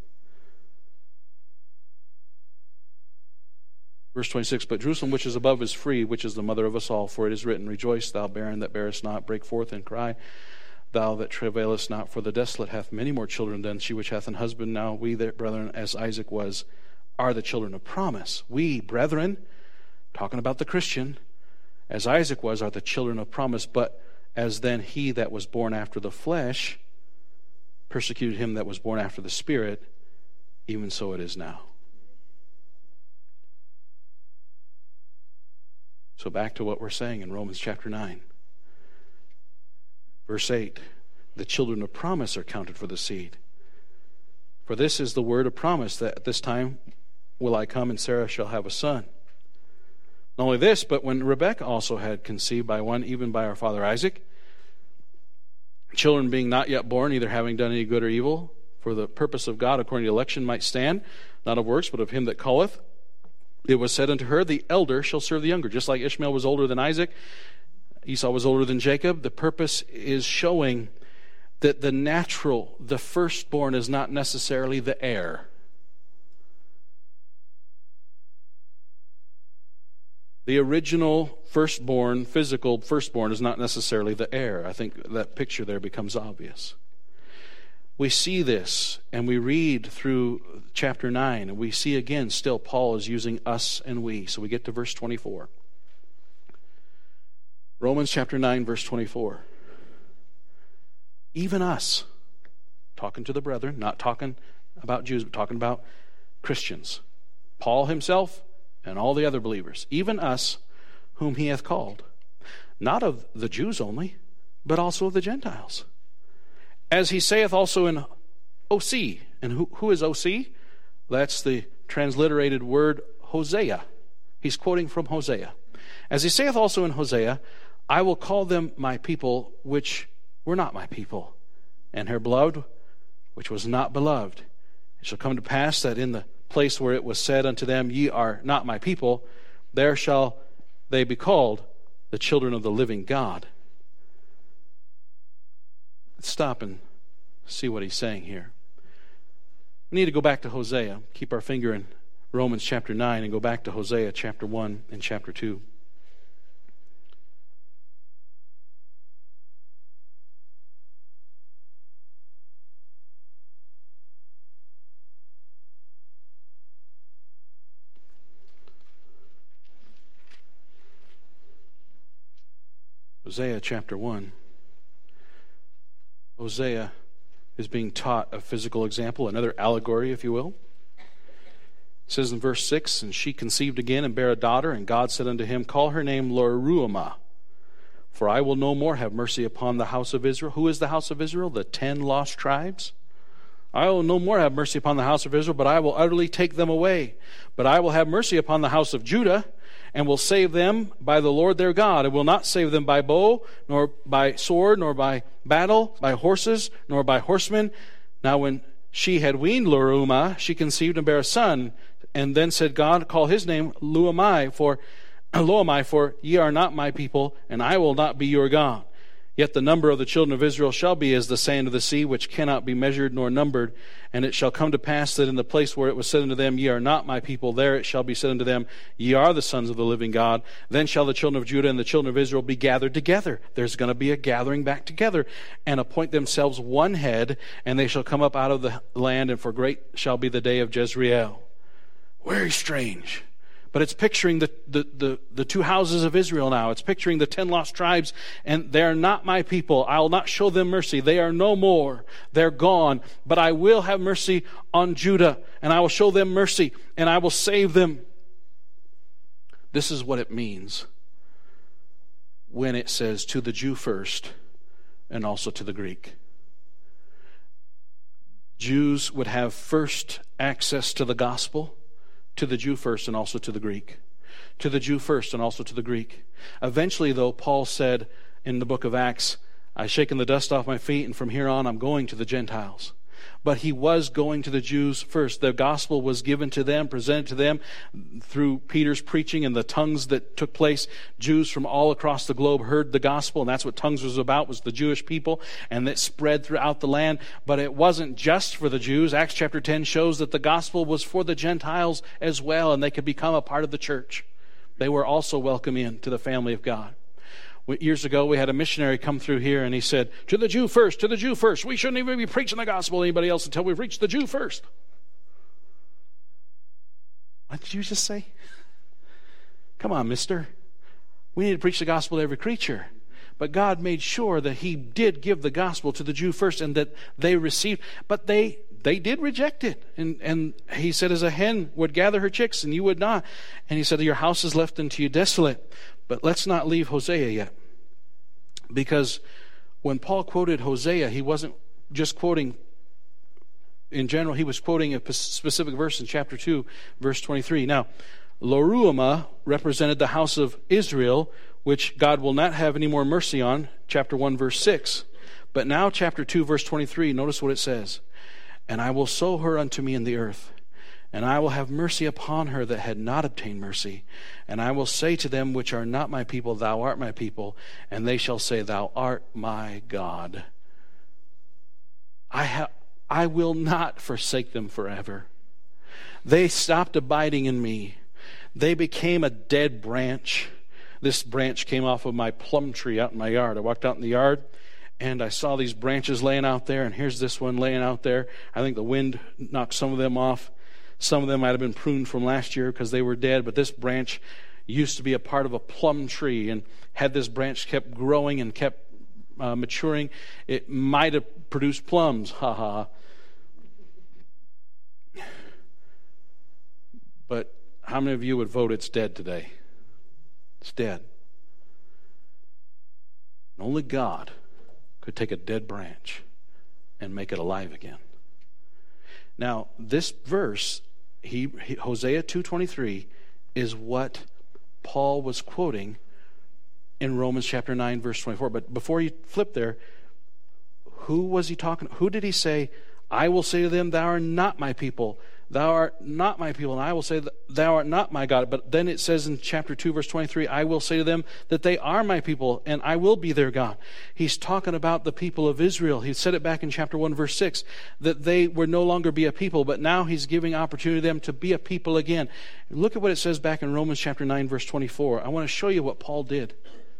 Verse twenty-six, but Jerusalem which is above is free, which is the mother of us all. For it is written, rejoice, thou barren that bearest not, break forth and cry, thou that travailest not, for the desolate hath many more children than she which hath an husband. Now we, that brethren, as Isaac was, are the children of promise. We, brethren, talking about the Christian, as Isaac was, are the children of promise. But as then he that was born after the flesh persecuted him that was born after the Spirit, even so it is now. So back to what we're saying in Romans chapter nine. Verse eight, the children of promise are counted for the seed. For this is the word of promise, that at this time will I come, and Sarah shall have a son. Not only this, but when Rebekah also had conceived by one, even by our father Isaac, children being not yet born, neither having done any good or evil, for the purpose of God according to election might stand, not of works, but of him that calleth, it was said unto her, the elder shall serve the younger. Just like Ishmael was older than Isaac, Esau was older than Jacob. The purpose is showing that the natural, the firstborn, is not necessarily the heir. The original firstborn, physical firstborn, is not necessarily the heir. I think that picture there becomes obvious. We see this, and we read through chapter nine, and we see again, still Paul is using us and we. So we get to verse twenty-four. Romans chapter nine, verse twenty-four. Even us, talking to the brethren, not talking about Jews, but talking about Christians. Paul himself and all the other believers, even us whom he hath called, not of the Jews only, but also of the Gentiles. As he saith also in O C. And who, who is O C? That's the transliterated word Hosea. He's quoting from Hosea. As he saith also in Hosea, I will call them my people, which were not my people, and her beloved, which was not beloved. It shall come to pass that in the place where it was said unto them, ye are not my people, there shall they be called the children of the living God. Let's stop and see what he's saying here. We need to go back to Hosea, keep our finger in Romans chapter nine, and go back to Hosea chapter one and chapter two. Hosea chapter one. Hosea is being taught a physical example, another allegory, if you will. It says in verse six, and she conceived again and bare a daughter, and God said unto him, call her name Lo-ruhamah, for I will no more have mercy upon the house of Israel. Who is the house of Israel? The ten lost tribes. I will no more have mercy upon the house of Israel, but I will utterly take them away. But I will have mercy upon the house of Judah, and will save them by the Lord their God. I will not save them by bow, nor by sword, nor by battle, by horses, nor by horsemen. Now when she had weaned Lo-ruhamah, she conceived and bare a son. And then said God, call his name Lo-ammi, for Lo-ammi, for ye are not my people, and I will not be your God. Yet the number of the children of Israel shall be as the sand of the sea, which cannot be measured nor numbered. And it shall come to pass that in the place where it was said unto them, Ye are not my people, there it shall be said unto them, Ye are the sons of the living God. Then shall the children of Judah and the children of Israel be gathered together. There's going to be a gathering back together, and appoint themselves one head, and they shall come up out of the land, and for great shall be the day of Jezreel. Very strange. But it's picturing the, the, the, the two houses of Israel now. It's picturing the ten lost tribes, and they are not my people. I will not show them mercy. They are no more. They're gone. But I will have mercy on Judah, and I will show them mercy, and I will save them. This is what it means when it says to the Jew first and also to the Greek. Jews would have first access to the gospel. To the Jew first and also to the Greek. To the Jew first and also to the Greek. Eventually, though, Paul said in the book of Acts, I've shaken the dust off my feet, and from here on I'm going to the Gentiles. But he was going to the Jews first. The gospel was given to them, presented to them through Peter's preaching and the tongues that took place. Jews from all across the globe heard the gospel, and that's what tongues was about, was the Jewish people, and that spread throughout the land. But it wasn't just for the Jews. Acts chapter ten shows that the gospel was for the Gentiles as well, and they could become a part of the church. They were also welcome in to the family of God. Years ago, we had a missionary come through here, and he said, to the Jew first, to the Jew first. We shouldn't even be preaching the gospel to anybody else until we've reached the Jew first. What did you just say? Come on, mister. We need to preach the gospel to every creature. But God made sure that he did give the gospel to the Jew first, and that they received. But they they did reject it. And, and he said, as a hen would gather her chicks, and you would not. And he said, your house is left unto you desolate. But let's not leave Hosea yet. Because when Paul quoted Hosea, he wasn't just quoting in general. He was quoting a specific verse in chapter two, verse twenty-three. Now, Lo-ruhamah represented the house of Israel, which God will not have any more mercy on, chapter one, verse six. But now, chapter two, verse twenty-three, notice what it says. And I will sow her unto me in the earth, and I will have mercy upon her that had not obtained mercy. And I will say to them which are not my people, Thou art my people. And they shall say, Thou art my God. I ha- I will not forsake them forever. They stopped abiding in me. They became a dead branch. This branch came off of my plum tree out in my yard. I walked out in the yard, and I saw these branches laying out there, and here's this one laying out there. I think the wind knocked some of them off. Some of them might have been pruned from last year because they were dead, but this branch used to be a part of a plum tree, and had this branch kept growing and kept uh, maturing, it might have produced plums. Ha ha. But how many of you would vote it's dead today? It's dead. And only God could take a dead branch and make it alive again. Now, this verse, he, he, Hosea two twenty-three, is what Paul was quoting in Romans chapter nine, verse twenty-four. But before you flip there, who was he talking? Who did he say, I will say to them, Thou art not my people. Thou art not my people, and I will say, Thou art not my God. But then it says in chapter two, verse twenty-three, I will say to them that they are my people, and I will be their God. He's talking about the people of Israel. He said it back in chapter one, verse six, that they would no longer be a people, but now he's giving opportunity to them to be a people again. Look at what it says back in Romans chapter nine, verse twenty-four. I want to show you what Paul did.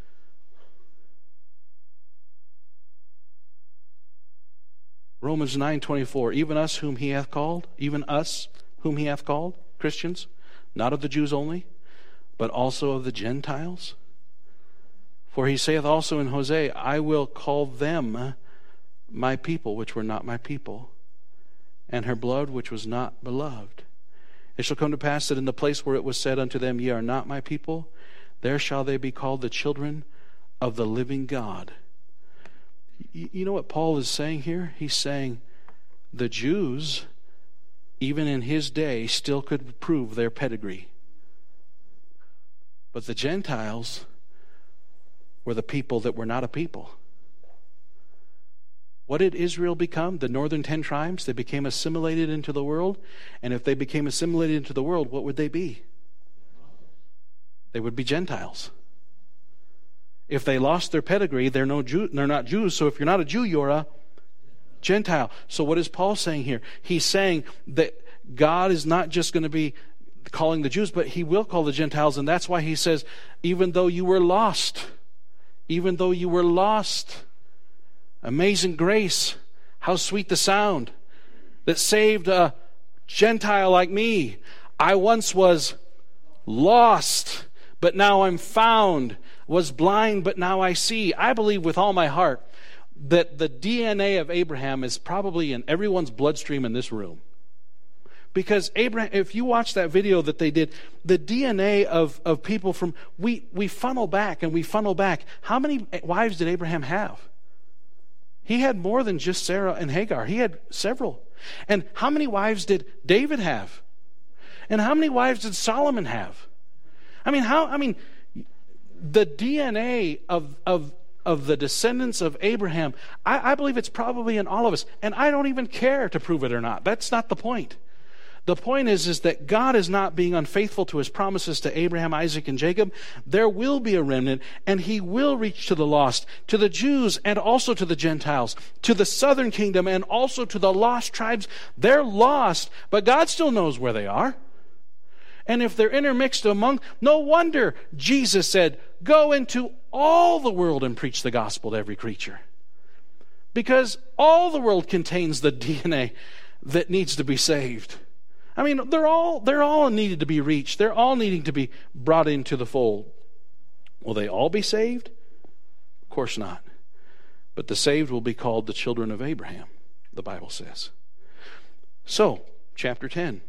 Romans nine twenty-four, even us whom he hath called, even us whom he hath called, Christians, not of the Jews only, but also of the Gentiles. For he saith also in Hosea, I will call them my people, which were not my people, and her blood, which was not beloved. It shall come to pass that in the place where it was said unto them, Ye are not my people, there shall they be called the children of the living God. You know what Paul is saying here? He's saying the Jews, even in his day, still could prove their pedigree. But the Gentiles were the people that were not a people. What did Israel become? The northern ten tribes? They became assimilated into the world. And if they became assimilated into the world, what would they be? They would be Gentiles. If they lost their pedigree, they're no Jew, they're not Jews. So if you're not a Jew, you're a Gentile. So what is Paul saying here? He's saying that God is not just going to be calling the Jews, but he will call the Gentiles. And that's why he says, even though you were lost, even though you were lost, amazing grace, how sweet the sound that saved a Gentile like me. I once was lost, but now I'm found, was blind, but now I see. I believe with all my heart that the D N A of Abraham is probably in everyone's bloodstream in this room. Because Abraham, if you watch that video that they did, the D N A of, of people from, we, we funnel back and we funnel back. How many wives did Abraham have? He had more than just Sarah and Hagar. He had several. And how many wives did David have? And how many wives did Solomon have? I mean, how, I mean, the D N A of, of, of the descendants of Abraham, I, I believe it's probably in all of us. And I don't even care to prove it or not. That's not the point. The point is, is that God is not being unfaithful to his promises to Abraham, Isaac, and Jacob. There will be a remnant, and he will reach to the lost, to the Jews, and also to the Gentiles, to the southern kingdom, and also to the lost tribes. They're lost, but God still knows where they are. And if they're intermixed among, no wonder Jesus said, go into all the world and preach the gospel to every creature. Because all the world contains the D N A that needs to be saved. I mean, they're all they're all needed to be reached. They're all needing to be brought into the fold. Will they all be saved? Of course not. But the saved will be called the children of Abraham, the Bible says. So, chapter ten.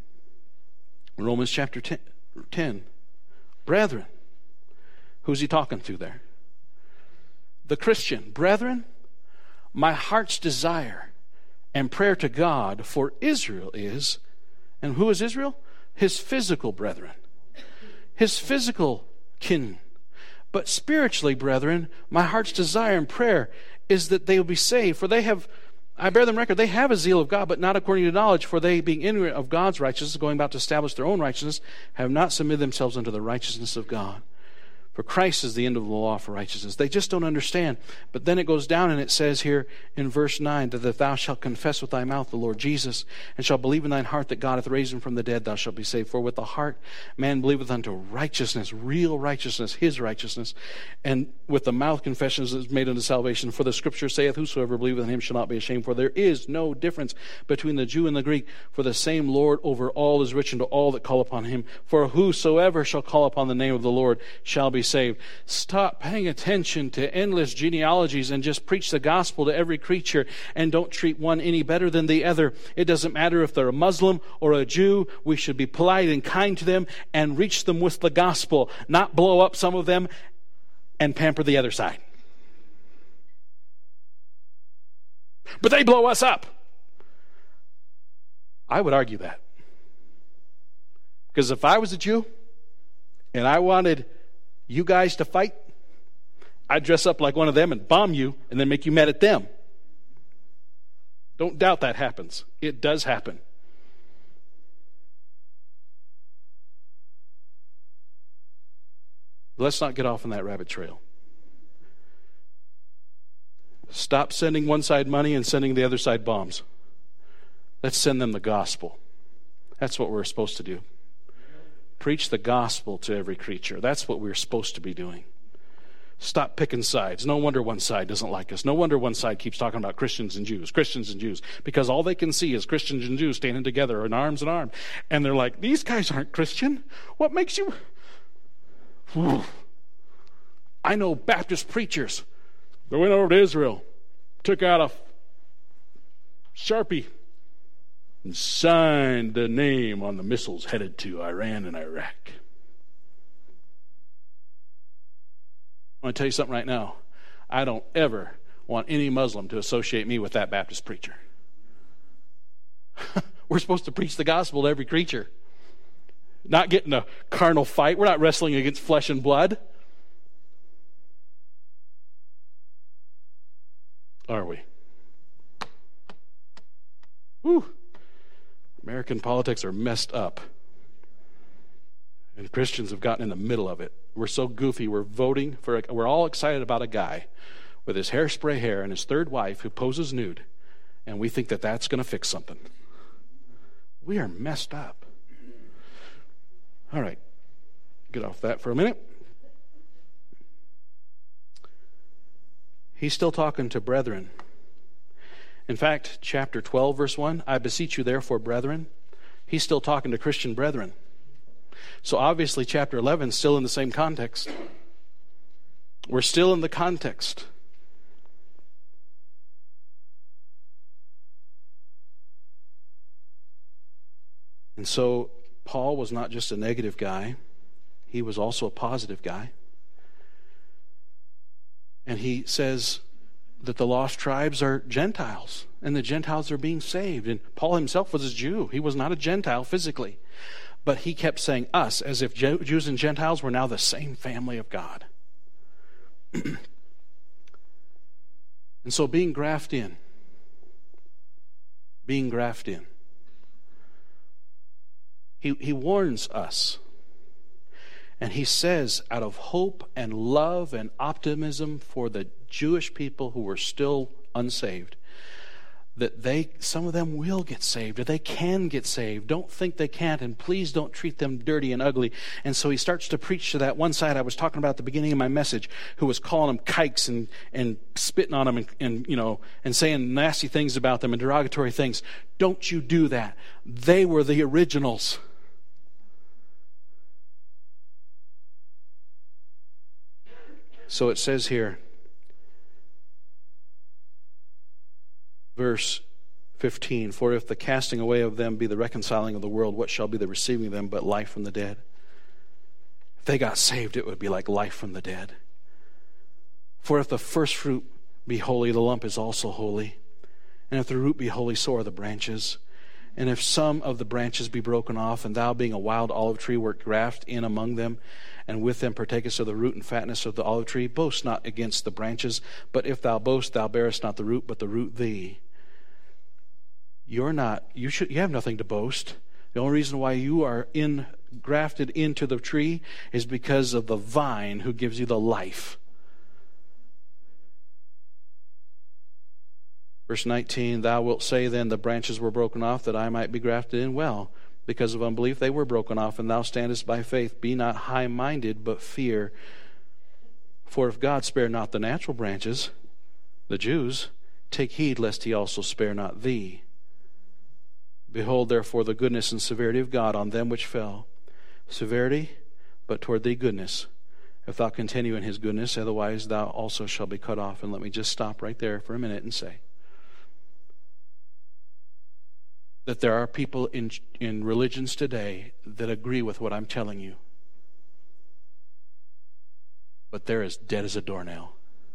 Romans chapter ten. Brethren. Who's he talking to there? The Christian. Brethren, my heart's desire and prayer to God for Israel is, and who is Israel? His physical brethren. His physical kin. But spiritually, brethren, my heart's desire and prayer is that they will be saved. For they have, I bear them record, they have a zeal of God, but not according to knowledge. For they, being ignorant of God's righteousness, going about to establish their own righteousness, have not submitted themselves unto the righteousness of God. For Christ is the end of the law for righteousness. They just don't understand. But then it goes down and it says here in verse nine, that if thou shalt confess with thy mouth the Lord Jesus, and shalt believe in thine heart that God hath raised him from the dead, thou shalt be saved. For with the heart man believeth unto righteousness, real righteousness, his righteousness, and with the mouth confession is made unto salvation. For the scripture saith, whosoever believeth in him shall not be ashamed. For there is no difference between the Jew and the Greek, for the same Lord over all is rich unto all that call upon him. For whosoever shall call upon the name of the Lord shall be saved. Stop paying attention to endless genealogies and just preach the gospel to every creature, and don't treat one any better than the other. It doesn't matter if they're a Muslim or a Jew. We should be polite and kind to them and reach them with the gospel, not blow up some of them and pamper the other side. But they blow us up. I would argue that. Because if I was a Jew and I wanted you guys to fight, I'd dress up like one of them and bomb you and then make you mad at them. Don't doubt that happens. It does happen. Let's not get off on that rabbit trail. Stop sending one side money and sending the other side bombs. Let's send them the gospel. That's what we're supposed to do. Preach the gospel to every creature. That's what we're supposed to be doing. Stop picking sides. No wonder one side doesn't like us. No wonder one side keeps talking about Christians and Jews, Christians and Jews, because all they can see is Christians and Jews standing together in arms and arms. And they're like, these guys aren't Christian. What makes you... I know Baptist preachers that went over to Israel, took out a Sharpie, and signed the name on the missiles headed to Iran and Iraq. I want to tell you something right now. I don't ever want any Muslim to associate me with that Baptist preacher. We're supposed to preach the gospel to every creature. Not get in a carnal fight. We're not wrestling against flesh and blood. Are we? Whew. American politics are messed up. And Christians have gotten in the middle of it. We're so goofy. We're voting for, a, we're all excited about a guy with his hairspray hair and his third wife who poses nude. And we think that that's going to fix something. We are messed up. All right. Get off that for a minute. He's still talking to brethren. In fact, chapter twelve, verse one, I beseech you therefore, brethren. He's still talking to Christian brethren. So obviously chapter eleven is still in the same context. We're still in the context. And so Paul was not just a negative guy. He was also a positive guy. And he says that the lost tribes are Gentiles, and the Gentiles are being saved. And Paul himself was a Jew. He was not a Gentile physically. But he kept saying us, as if Jews and Gentiles were now the same family of God. And so being grafted in, being grafted in, he, he warns us. And he says, out of hope and love and optimism for the Jewish people who were still unsaved, that they, some of them will get saved, or they can get saved. Don't think they can't, and please don't treat them dirty and ugly. And so he starts to preach to that one side I was talking about at the beginning of my message, who was calling them kikes and, and spitting on them and, and, you know, and saying nasty things about them and derogatory things. Don't you do that. They were the originals. So it says here, verse fifteen, for if the casting away of them be the reconciling of the world, what shall be the receiving of them but life from the dead? If they got saved, it would be like life from the dead. For if the first fruit be holy, the lump is also holy. And if the root be holy, so are the branches. And if some of the branches be broken off, and thou being a wild olive tree wert grafted in among them, and with them partakest of the root and fatness of the olive tree, boast not against the branches, but if thou boast, thou bearest not the root, but the root thee. You're not, you should, you have nothing to boast. The only reason why you are in grafted into the tree is because of the vine who gives you the life. Verse nineteen, thou wilt say then, the branches were broken off that I might be grafted in. Well, because of unbelief they were broken off, and thou standest by faith. Be not high-minded, but fear. For if God spare not the natural branches, the Jews, take heed lest he also spare not thee. Behold therefore the goodness and severity of God on them which fell. Severity, but toward thee goodness. If thou continue in his goodness, otherwise thou also shalt be cut off. And let me just stop right there for a minute and say that there are people in in religions today that agree with what I'm telling you, but they're as dead as a doornail.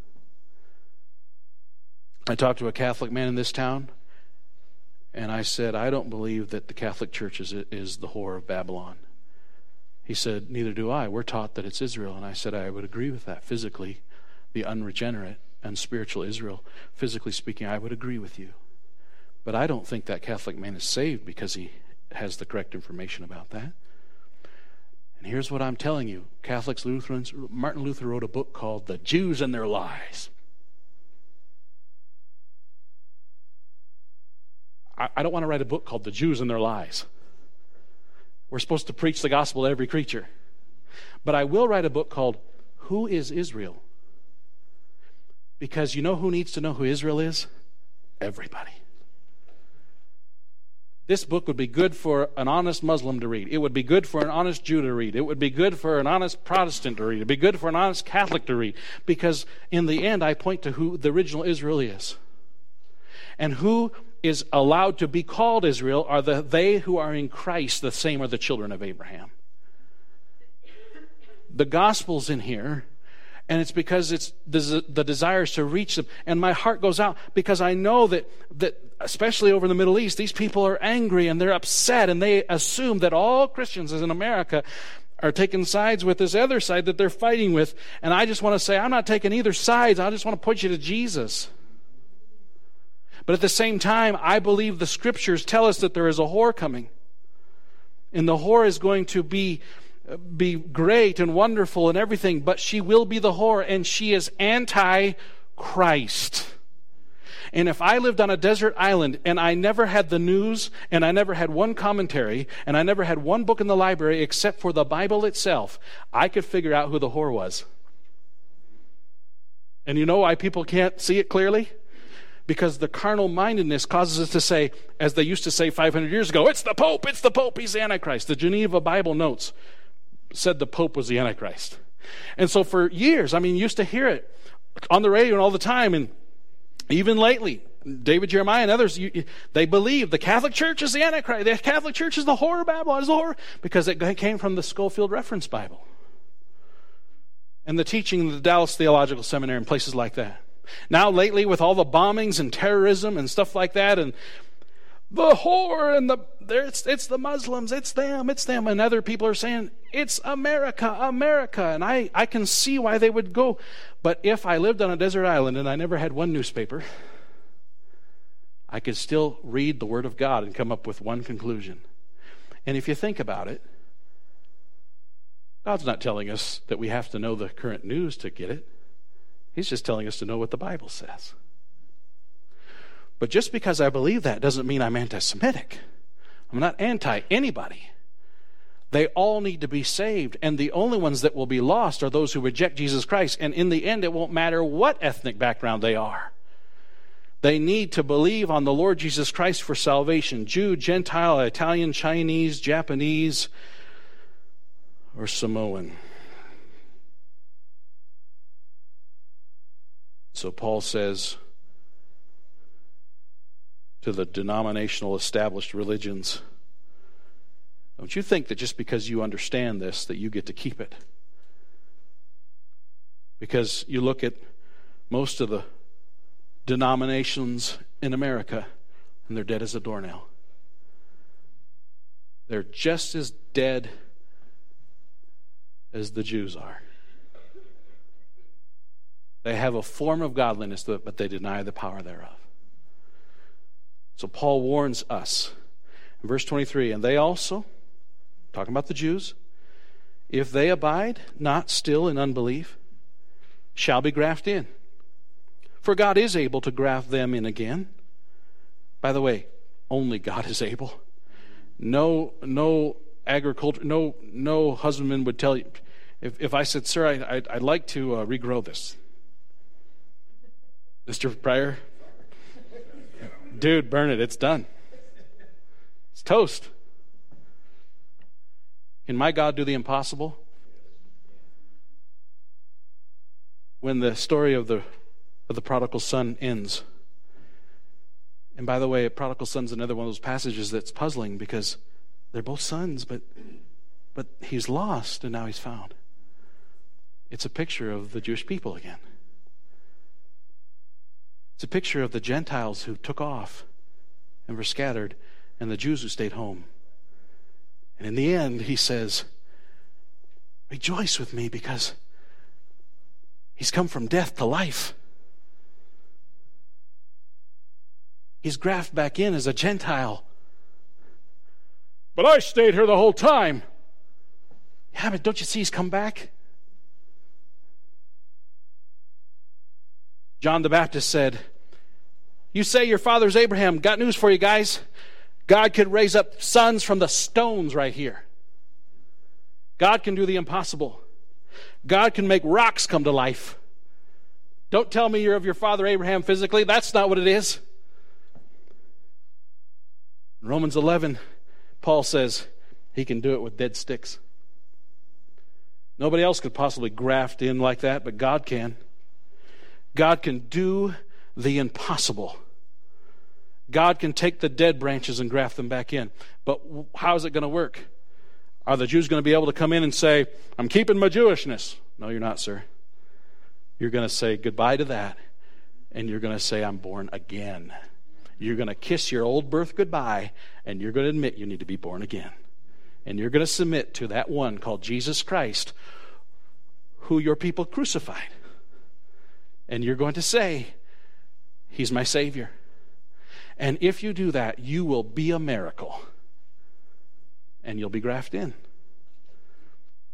I talked to a Catholic man in this town, and I said, I don't believe that the Catholic Church is, is the whore of Babylon. He said, neither do I. We're taught that it's Israel. And I said, I would agree with that physically, the unregenerate, unspiritual Israel. Physically speaking, I would agree with you. But I don't think that Catholic man is saved because he has the correct information about that. And here's what I'm telling you. Catholics, Lutherans, Martin Luther wrote a book called The Jews and Their Lies. I, I don't want to write a book called The Jews and Their Lies. We're supposed to preach the gospel to every creature. But I will write a book called Who is Israel? Because you know who needs to know who Israel is? Everybody. This book would be good for an honest Muslim to read. It would be good for an honest Jew to read. It would be good for an honest Protestant to read. It would be good for an honest Catholic to read. Because in the end, I point to who the original Israel is. And who is allowed to be called Israel are the they who are in Christ, the same are the children of Abraham. The gospel's in here, and it's because it's the, the desires to reach them. And my heart goes out because I know that, that especially over in the Middle East, these people are angry and they're upset, and they assume that all Christians in America are taking sides with this other side that they're fighting with. And I just want to say, I'm not taking either sides. I just want to point you to Jesus. But at the same time, I believe the scriptures tell us that there is a whore coming. And the whore is going to be be great and wonderful and everything, but she will be the whore, and she is anti-Christ. And if I lived on a desert island and I never had the news and I never had one commentary and I never had one book in the library except for the Bible itself, I could figure out who the whore was. And you know why people can't see it clearly? Because the carnal mindedness causes us to say, as they used to say five hundred years ago, it's the Pope, it's the Pope, he's the Antichrist. The Geneva Bible Notes said the Pope was the Antichrist. And so for years, I mean, you used to hear it on the radio and all the time, and even lately, David Jeremiah and others, you, they believe the Catholic Church is the Antichrist. The Catholic Church is the whore of Babylon, is the whore, because it came from the Schofield Reference Bible and the teaching of the Dallas Theological Seminary and places like that. Now lately, with all the bombings and terrorism and stuff like that, and the whore and the it's, it's the Muslims, it's them, it's them, and other people are saying, it's America, America, and I, I can see why they would go. But if I lived on a desert island and I never had one newspaper, I could still read the Word of God and come up with one conclusion. And if you think about it, God's not telling us that we have to know the current news to get it. He's just telling us to know what the Bible says. But just because I believe that doesn't mean I'm anti-Semitic. I'm not anti-anybody. They all need to be saved, and the only ones that will be lost are those who reject Jesus Christ, and in the end it won't matter what ethnic background they are. They need to believe on the Lord Jesus Christ for salvation. Jew, Gentile, Italian, Chinese, Japanese, or Samoan. So Paul says to the denominational established religions, don't you think that just because you understand this that you get to keep it? Because you look at most of the denominations in America and they're dead as a doornail. They're just as dead as the Jews are. They have a form of godliness, but they deny the power thereof. So Paul warns us in verse twenty-three, and they also, talking about the Jews, if they abide not still in unbelief, shall be grafted in. For God is able to graft them in again. By the way, only God is able. No, no agriculture, no, no husbandman would tell you. If, if I said, sir, I, I'd, I'd like to uh, regrow this. Mister Pryor, dude, burn it. It's done. It's toast. Can my God do the impossible? When the story of the of the prodigal son ends. And by the way, prodigal son's another one of those passages that's puzzling because they're both sons, but but he's lost and now he's found. It's a picture of the Jewish people again. It's a picture of the Gentiles who took off and were scattered and the Jews who stayed home. And in the end, he says, rejoice with me because he's come from death to life. He's grafted back in as a Gentile. But I stayed here the whole time. Yeah, but don't you see he's come back? John the Baptist said, you say your father's Abraham. Got news for you guys. God could raise up sons from the stones right here. God can do the impossible. God can make rocks come to life. Don't tell me you're of your father Abraham physically. That's not what it is. In Romans eleven, Paul says he can do it with dead sticks. Nobody else could possibly graft in like that, but God can. God can do the impossible. God can take the dead branches and graft them back in. But how is it going to work? Are the Jews going to be able to come in and say, I'm keeping my Jewishness? No, you're not, sir. You're going to say goodbye to that, and you're going to say, I'm born again. You're going to kiss your old birth goodbye, and you're going to admit you need to be born again. And you're going to submit to that one called Jesus Christ, who your people crucified. And you're going to say, he's my Savior. And if you do that, you will be a miracle. And you'll be grafted in.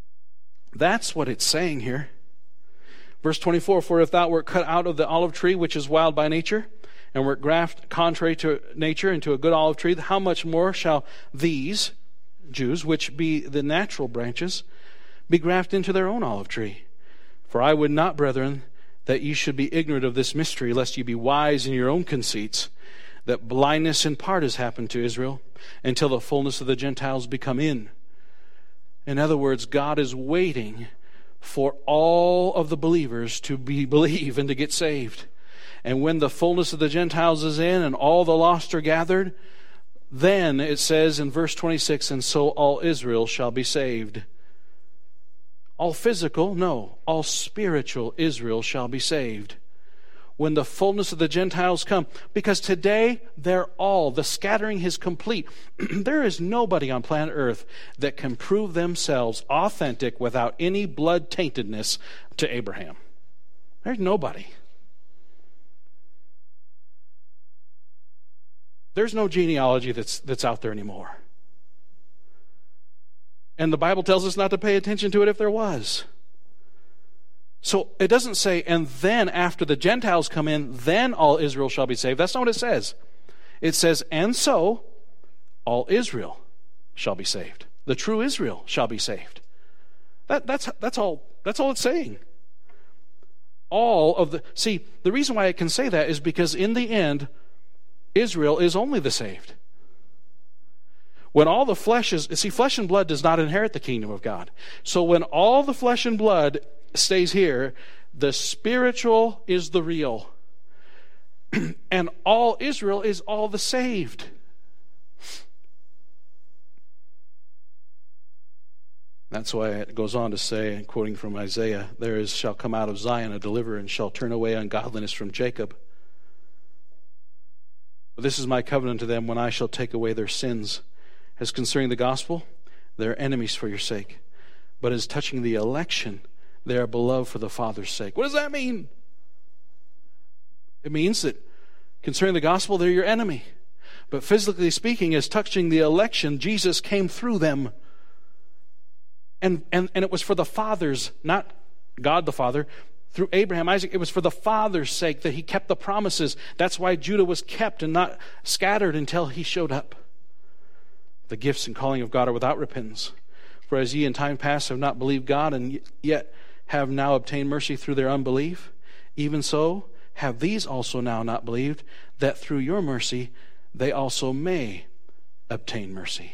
That's what it's saying here. Verse twenty-four, for if thou wert cut out of the olive tree, which is wild by nature, and wert grafted contrary to nature into a good olive tree, how much more shall these Jews, which be the natural branches, be grafted into their own olive tree? For I would not, brethren, that ye should be ignorant of this mystery, lest ye be wise in your own conceits, that blindness in part has happened to Israel, until the fullness of the Gentiles be come in. In other words, God is waiting for all of the believers to be believe and to get saved. And when the fullness of the Gentiles is in and all the lost are gathered, then it says in verse twenty-six, and so all Israel shall be saved. All physical? No. All spiritual Israel shall be saved. When the fullness of the Gentiles come. Because today, they're all, the scattering is complete. There is nobody on planet Earth that can prove themselves authentic without any blood taintedness to Abraham. There's nobody. There's no genealogy that's that's out there anymore. And the Bible tells us not to pay attention to it if there was. So it doesn't say, and then after the Gentiles come in, then all Israel shall be saved. That's not what it says. It says, and so all Israel shall be saved. The true Israel shall be saved. That, that's, that's all, that's all it's saying. All of the, see, the reason why it can say that is because in the end, Israel is only the saved. When all the flesh is, see, flesh and blood does not inherit the kingdom of God. So when all the flesh and blood stays here, the spiritual is the real. And all Israel is all the saved. That's why it goes on to say, quoting from Isaiah, there is shall come out of Zion a deliverer, and shall turn away ungodliness from Jacob. But this is my covenant to them, when I shall take away their sins. As concerning the gospel, they are enemies for your sake. But as touching the election, they are beloved for the Father's sake. What does that mean? It means that concerning the gospel, they're your enemy. But physically speaking, as touching the election, Jesus came through them. And, and, and it was for the Father's, not God the Father, through Abraham, Isaac, it was for the Father's sake that he kept the promises. That's why Judah was kept and not scattered until he showed up. The gifts and calling of God are without repentance. For as ye in time past have not believed God, and yet have now obtained mercy through their unbelief, even so have these also now not believed, that through your mercy they also may obtain mercy.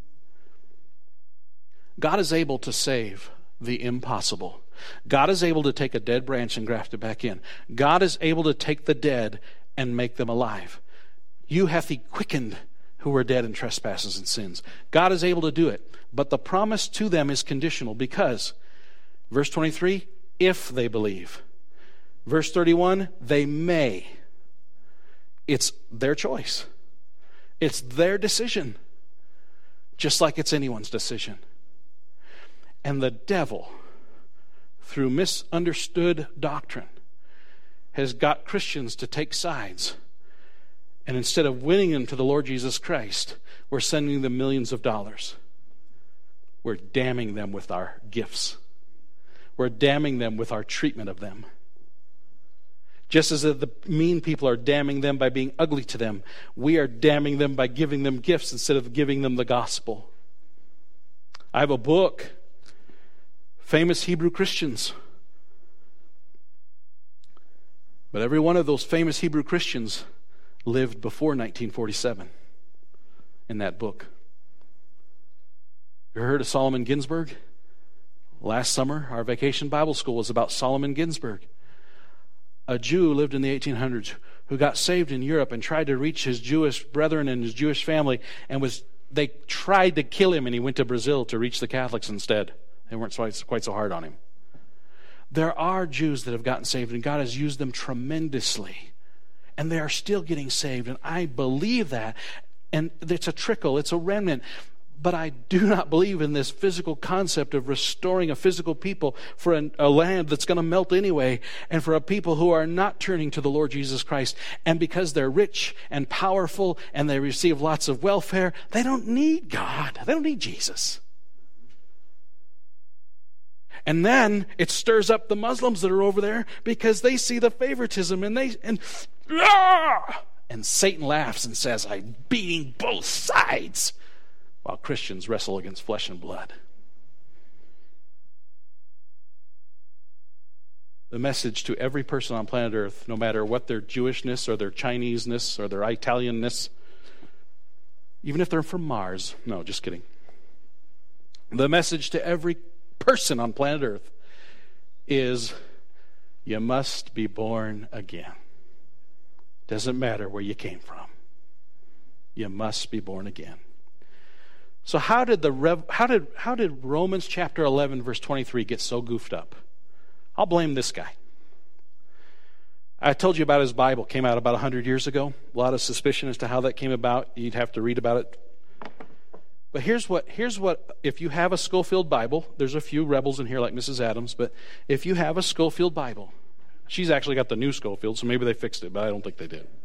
God is able to save the impossible. God is able to take a dead branch and graft it back in. God is able to take the dead and make them alive. You hath he quickened who were dead in trespasses and sins. God is able to do it. But the promise to them is conditional because, verse twenty-three, if they believe. Verse thirty-one, they may. It's their choice. It's their decision. Just like it's anyone's decision. And the devil, through misunderstood doctrine, has got Christians to take sides. And instead of winning them to the Lord Jesus Christ, we're sending them millions of dollars. We're damning them with our gifts. We're damning them with our treatment of them. Just as the mean people are damning them by being ugly to them, we are damning them by giving them gifts instead of giving them the gospel. I have a book, Famous Hebrew Christians. But every one of those famous Hebrew Christians lived before nineteen forty-seven in that book. You heard of Solomon Ginsburg? Last summer, our vacation Bible school was about Solomon Ginsburg. A Jew lived in the eighteen hundreds who got saved in Europe and tried to reach his Jewish brethren and his Jewish family, and was they tried to kill him, and he went to Brazil to reach the Catholics instead. They weren't quite so hard on him. There are Jews that have gotten saved, and God has used them tremendously. And they are still getting saved, and I believe that. And it's a trickle, it's a remnant. But I do not believe in this physical concept of restoring a physical people for an, a land that's going to melt anyway, and for a people who are not turning to the Lord Jesus Christ. And because they're rich and powerful and they receive lots of welfare, they don't need God. They don't need Jesus. And then it stirs up the Muslims that are over there because they see the favoritism and they and ah! And Satan laughs and says, I'm beating both sides, while Christians wrestle against flesh and blood. The message to every person on planet Earth, no matter what their Jewishness or their Chineseness or their Italianness, even if they're from Mars, no, just kidding. The message to every person on planet Earth is, you must be born again. Doesn't matter where you came from. You must be born again. So how did the Rev, how did how did Romans chapter eleven verse twenty-three get so goofed up? I'll blame this guy. I told you about his Bible. Came out about one hundred years ago. A lot of suspicion as to how that came about. You'd have to read about it. But here's what, here's what, if you have a Schofield Bible, there's a few rebels in here like Missus Adams, but if you have a Schofield Bible, she's actually got the new Schofield, so maybe they fixed it, but I don't think they did.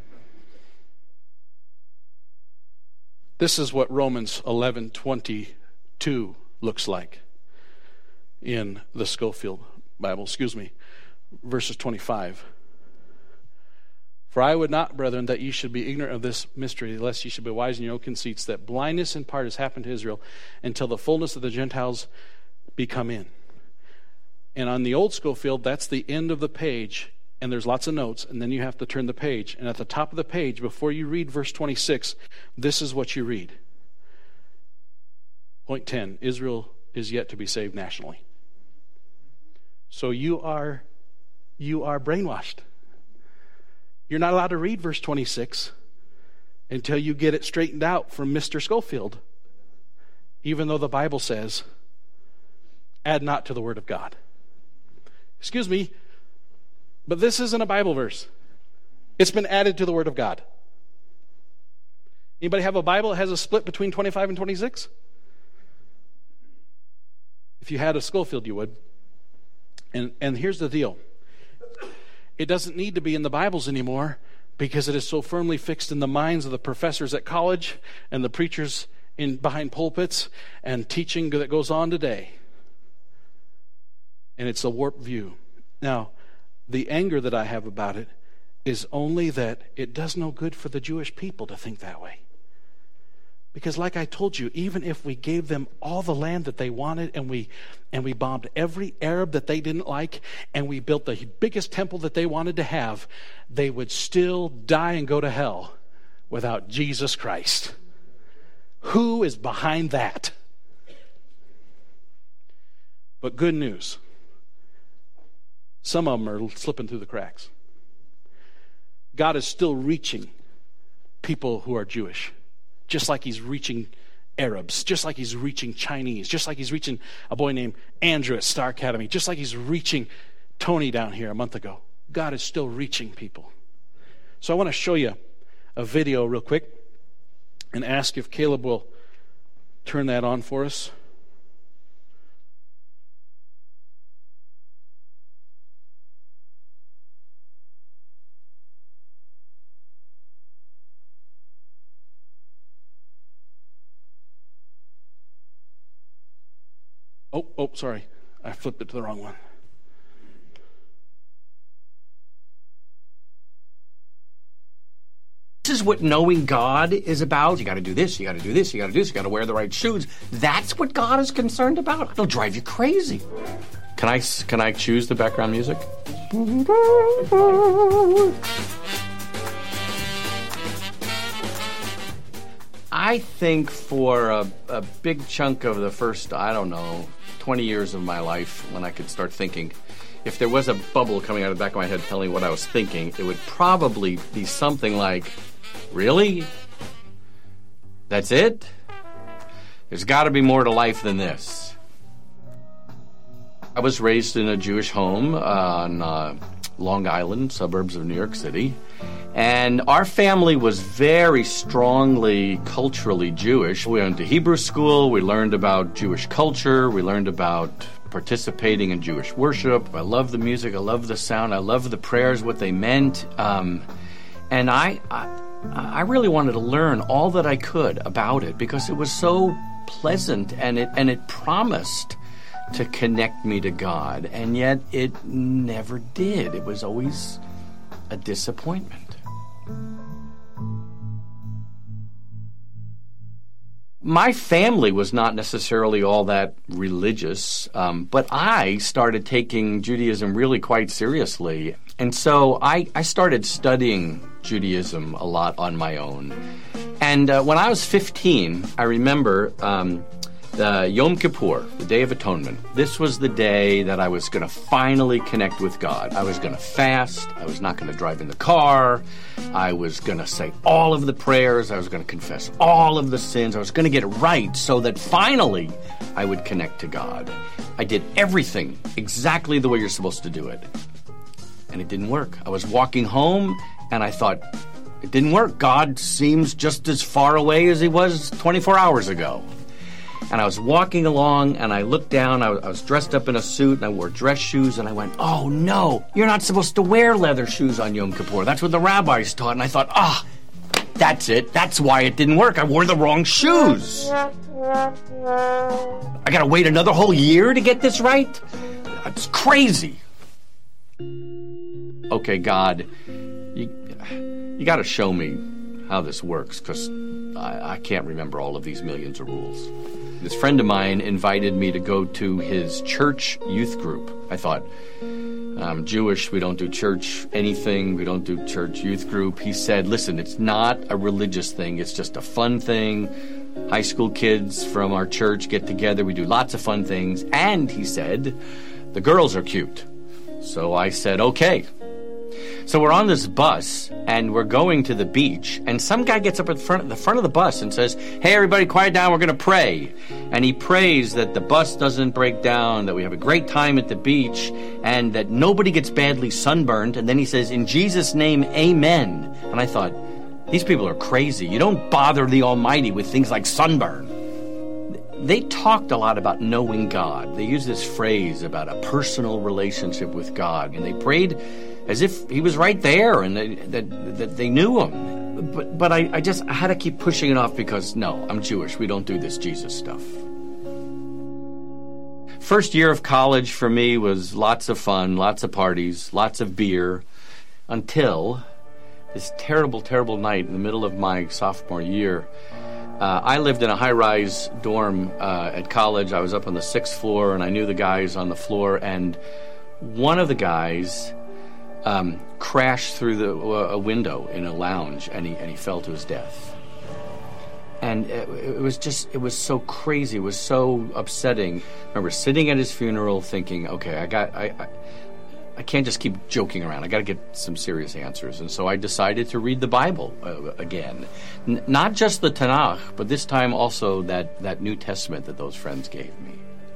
This is what Romans eleven twenty-two looks like in the Schofield Bible. Excuse me. Verses twenty-five. For I would not, brethren, that ye should be ignorant of this mystery, lest ye should be wise in your own conceits, that blindness in part has happened to Israel until the fullness of the Gentiles be come in. And on the old Schofield, that's the end of the page, and there's lots of notes, and then you have to turn the page. And at the top of the page, before you read verse twenty-six, this is what you read. Point ten, Israel is yet to be saved nationally. So you are, you are brainwashed. You're not allowed to read verse twenty-six until you get it straightened out from Mister Schofield, even though the Bible says, add not to the word of God. Excuse me, but this isn't a Bible verse. It's been added to the word of God. Anybody have a Bible that has a split between twenty-five and twenty-six? If you had a Schofield, you would. And, and here's the deal. It doesn't need to be in the Bibles anymore because it is so firmly fixed in the minds of the professors at college and the preachers in behind pulpits and teaching that goes on today. And it's a warped view. Now, the anger that I have about it is only that it does no good for the Jewish people to think that way. Because like I told you, even if we gave them all the land that they wanted and we and we bombed every Arab that they didn't like and we built the biggest temple that they wanted to have, they would still die and go to hell without Jesus Christ. Who is behind that? But good news. Some of them are slipping through the cracks. God is still reaching people who are Jewish. Just like he's reaching Arabs, just like he's reaching Chinese, just like he's reaching a boy named Andrew at Star Academy, just like he's reaching Tony down here a month ago. God is still reaching people. So I want to show you a video real quick and ask if Caleb will turn that on for us. Oh, oh, sorry. I flipped it to the wrong one. This is what knowing God is about. You got to do this, you got to do this, you got to do this, you got to wear the right shoes. That's what God is concerned about. It'll drive you crazy. Can I, can I choose the background music? I think for a, a big chunk of the first, I don't know, twenty years of my life, when I could start thinking, if there was a bubble coming out of the back of my head telling me what I was thinking, it would probably be something like, really? That's it? There's got to be more to life than this. I was raised in a Jewish home on uh, Long Island, suburbs of New York City. And our family was very strongly culturally Jewish. We went to Hebrew school, we learned about Jewish culture, we learned about participating in Jewish worship. I love the music, I love the sound, I love the prayers, what they meant. Um, and I, I, I really wanted to learn all that I could about it because it was so pleasant and it, and it promised to connect me to God, and yet it never did. It was always a disappointment. My family was not necessarily all that religious, um, but I started taking Judaism really quite seriously. And so I, I started studying Judaism a lot on my own. And uh, when I was fifteen, I remember um, the Yom Kippur, the Day of Atonement. This was the day that I was going to finally connect with God. I was going to fast. I was not going to drive in the car. I was going to say all of the prayers. I was going to confess all of the sins. I was going to get it right so that finally I would connect to God. I did everything exactly the way you're supposed to do it. And it didn't work. I was walking home and I thought, it didn't work. God seems just as far away as he was twenty-four hours ago. And I was walking along, and I looked down. I was dressed up in a suit, and I wore dress shoes, and I went, oh, no, you're not supposed to wear leather shoes on Yom Kippur. That's what the rabbis taught. And I thought, ah, that's it. That's why it didn't work. I wore the wrong shoes. I got to wait another whole year to get this right? That's crazy. Okay, God, you, you got to show me how this works, because I, I can't remember all of these millions of rules. This friend of mine invited me to go to his church youth group. I thought, I'm Jewish, we don't do church anything, we don't do church youth group. He said, listen, it's not a religious thing, it's just a fun thing. High school kids from our church get together, we do lots of fun things. And he said, the girls are cute. So I said, okay. So we're on this bus, and we're going to the beach, and some guy gets up at the front, the front of the bus and says, hey, everybody, quiet down, we're going to pray. And he prays that the bus doesn't break down, that we have a great time at the beach, and that nobody gets badly sunburned. And then he says, in Jesus' name, amen. And I thought, these people are crazy. You don't bother the Almighty with things like sunburn. They talked a lot about knowing God. They used this phrase about a personal relationship with God, and they prayed as if he was right there and they, that, that they knew him. But, but I, I just I had to keep pushing it off because, no, I'm Jewish. We don't do this Jesus stuff. First year of college for me was lots of fun, lots of parties, lots of beer, until this terrible, terrible night in the middle of my sophomore year. Uh, I lived in a high-rise dorm uh, at college. I was up on the sixth floor, and I knew the guys on the floor, and one of the guys Um, crashed through the, uh, a window in a lounge, and he and he fell to his death. And it, it was just, it was so crazy. It was so upsetting. I remember sitting at his funeral thinking, okay, I got, I, I, I can't just keep joking around. I got to get some serious answers. And so I decided to read the Bible uh, again. N- not just the Tanakh, but this time also that, that New Testament that those friends gave me.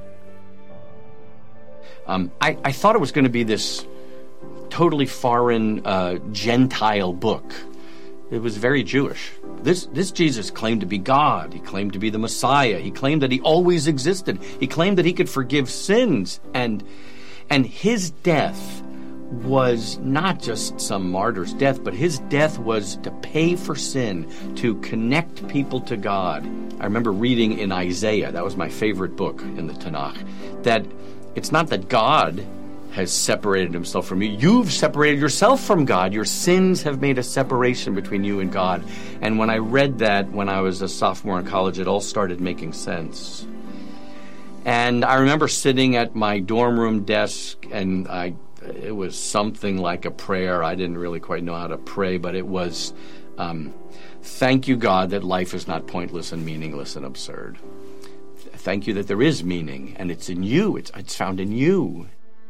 Um, I, I thought it was going to be this totally foreign uh, Gentile book. It was very Jewish. This this Jesus claimed to be God. He claimed to be the Messiah. He claimed that he always existed. He claimed that he could forgive sins. And and his death was not just some martyr's death, but his death was to pay for sin, to connect people to God. I remember reading in Isaiah, that was my favorite book in the Tanakh, that it's not that God has separated himself from you. You've separated yourself from God. Your sins have made a separation between you and God. And when I read that when I was a sophomore in college, it all started making sense. And I remember sitting at my dorm room desk, and I it was something like a prayer. I didn't really quite know how to pray, but it was, um, thank you, God, that life is not pointless and meaningless and absurd. Thank you that there is meaning, and it's in you. It's, it's found in you.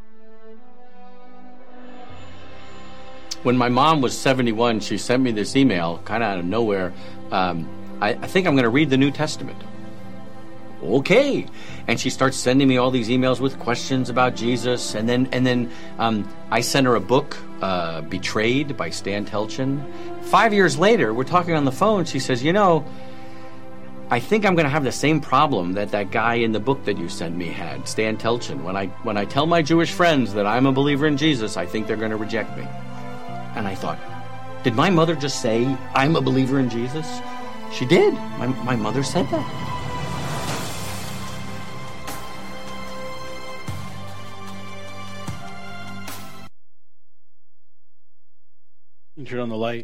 When my mom was seventy-one, she sent me this email, kind of out of nowhere. Um, I, I think I'm going to read the New Testament. Okay. And she starts sending me all these emails with questions about Jesus. And then and then um, I sent her a book, uh, Betrayed by Stan Telchin. Five years later, we're talking on the phone. She says, you know, I think I'm going to have the same problem that that guy in the book that you sent me had, Stan Telchin. When I, when I tell my Jewish friends that I'm a believer in Jesus, I think they're going to reject me. And I thought, did my mother just say, I'm a believer in Jesus? She did. My, my mother said that. You turn on the light.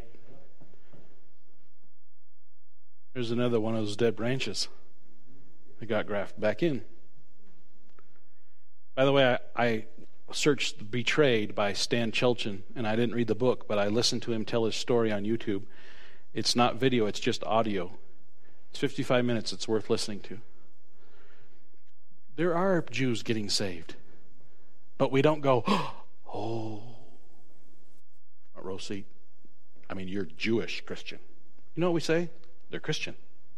There's another one of those dead branches that got grafted back in. By the way, I, I searched Betrayed by Stan Chelchin, and I didn't read the book, but I listened to him tell his story on YouTube. It's not video, it's just audio. It's fifty-five minutes, it's worth listening to. There are Jews getting saved, but we don't go, oh, front row seat. I mean, you're Jewish Christian. You know what we say? They're Christian.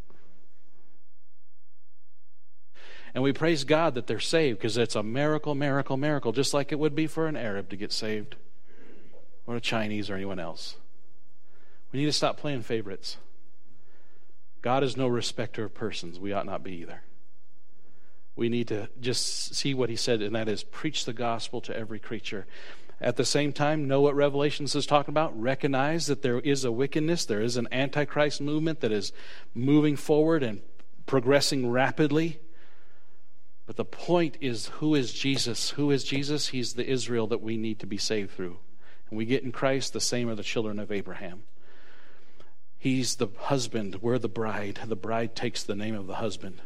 And we praise God that they're saved because it's a miracle, miracle, miracle, just like it would be for an Arab to get saved or a Chinese or anyone else. We need to stop playing favorites. God is no respecter of persons. We ought not be either. We need to just see what he said, and that is preach the gospel to every creature. At the same time, know what Revelations is talking about. Recognize that there is a wickedness. There is an antichrist movement that is moving forward and progressing rapidly. But the point is, who is Jesus? Who is Jesus? He's the Israel that we need to be saved through. And we get in Christ, the same are the children of Abraham. He's the husband. We're the bride. The bride takes the name of the husband.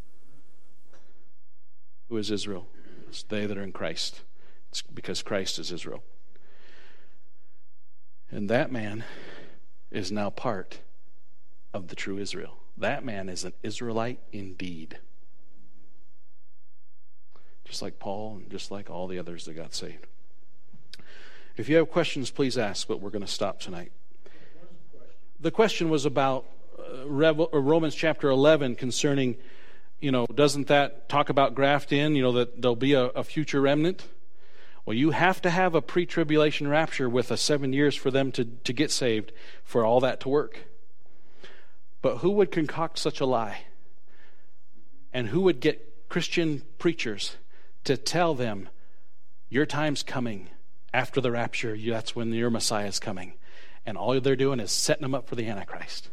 Who is Israel? It's they that are in Christ. It's because Christ is Israel. And that man is now part of the true Israel. That man is an Israelite indeed. Just like Paul and just like all the others that got saved. If you have questions, please ask, but we're going to stop tonight. The question was about uh, Revel- Romans chapter eleven concerning, you know, doesn't that talk about graft in, you know, that there'll be a, a future remnant? Well, you have to have a pre-tribulation rapture with a seven years for them to, to get saved, for all that to work. But who would concoct such a lie? And who would get Christian preachers to tell them, your time's coming after the rapture, that's when your Messiah is coming. And all they're doing is setting them up for the Antichrist.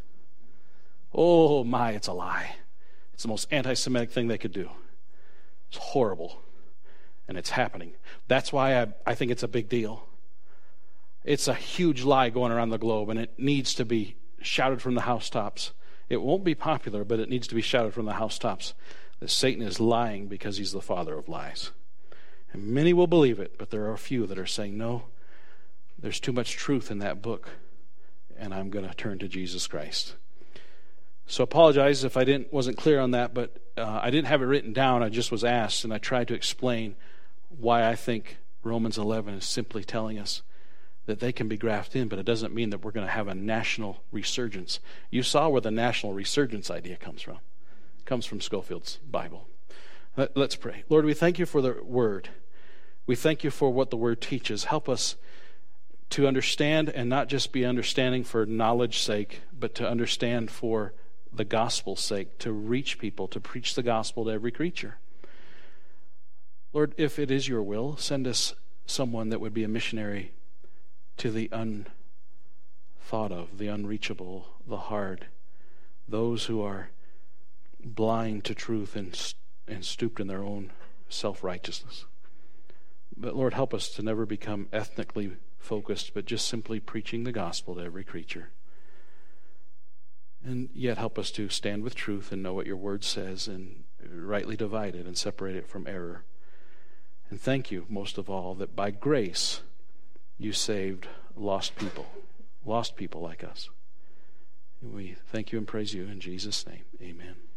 Oh my, it's a lie. It's the most anti-Semitic thing they could do. It's horrible. And it's happening. That's why I, I think it's a big deal. It's a huge lie going around the globe, and it needs to be shouted from the housetops. It won't be popular, but it needs to be shouted from the housetops that Satan is lying because he's the father of lies. And many will believe it, but there are a few that are saying, no, there's too much truth in that book, and I'm going to turn to Jesus Christ. So apologize if I didn't wasn't clear on that, but uh, I didn't have it written down. I just was asked, and I tried to explain why I think Romans eleven is simply telling us that they can be grafted in, but it doesn't mean that we're going to have a national resurgence. You saw where the national resurgence idea comes from. It comes from Scofield's Bible. Let, let's pray. Lord, we thank you for the Word. We thank you for what the Word teaches. Help us to understand, and not just be understanding for knowledge's sake, but to understand for the gospel's sake, to reach people, to preach the gospel to every creature. Lord, if it is your will, send us someone that would be a missionary to the unthought of, the unreachable, the hard, those who are blind to truth and, and stooped in their own self-righteousness. But Lord, help us to never become ethnically focused, but just simply preaching the gospel to every creature. And yet help us to stand with truth and know what your word says and rightly divide it and separate it from error. And thank you, most of all, that by grace you saved lost people, lost people like us. And we thank you and praise you in Jesus' name. Amen.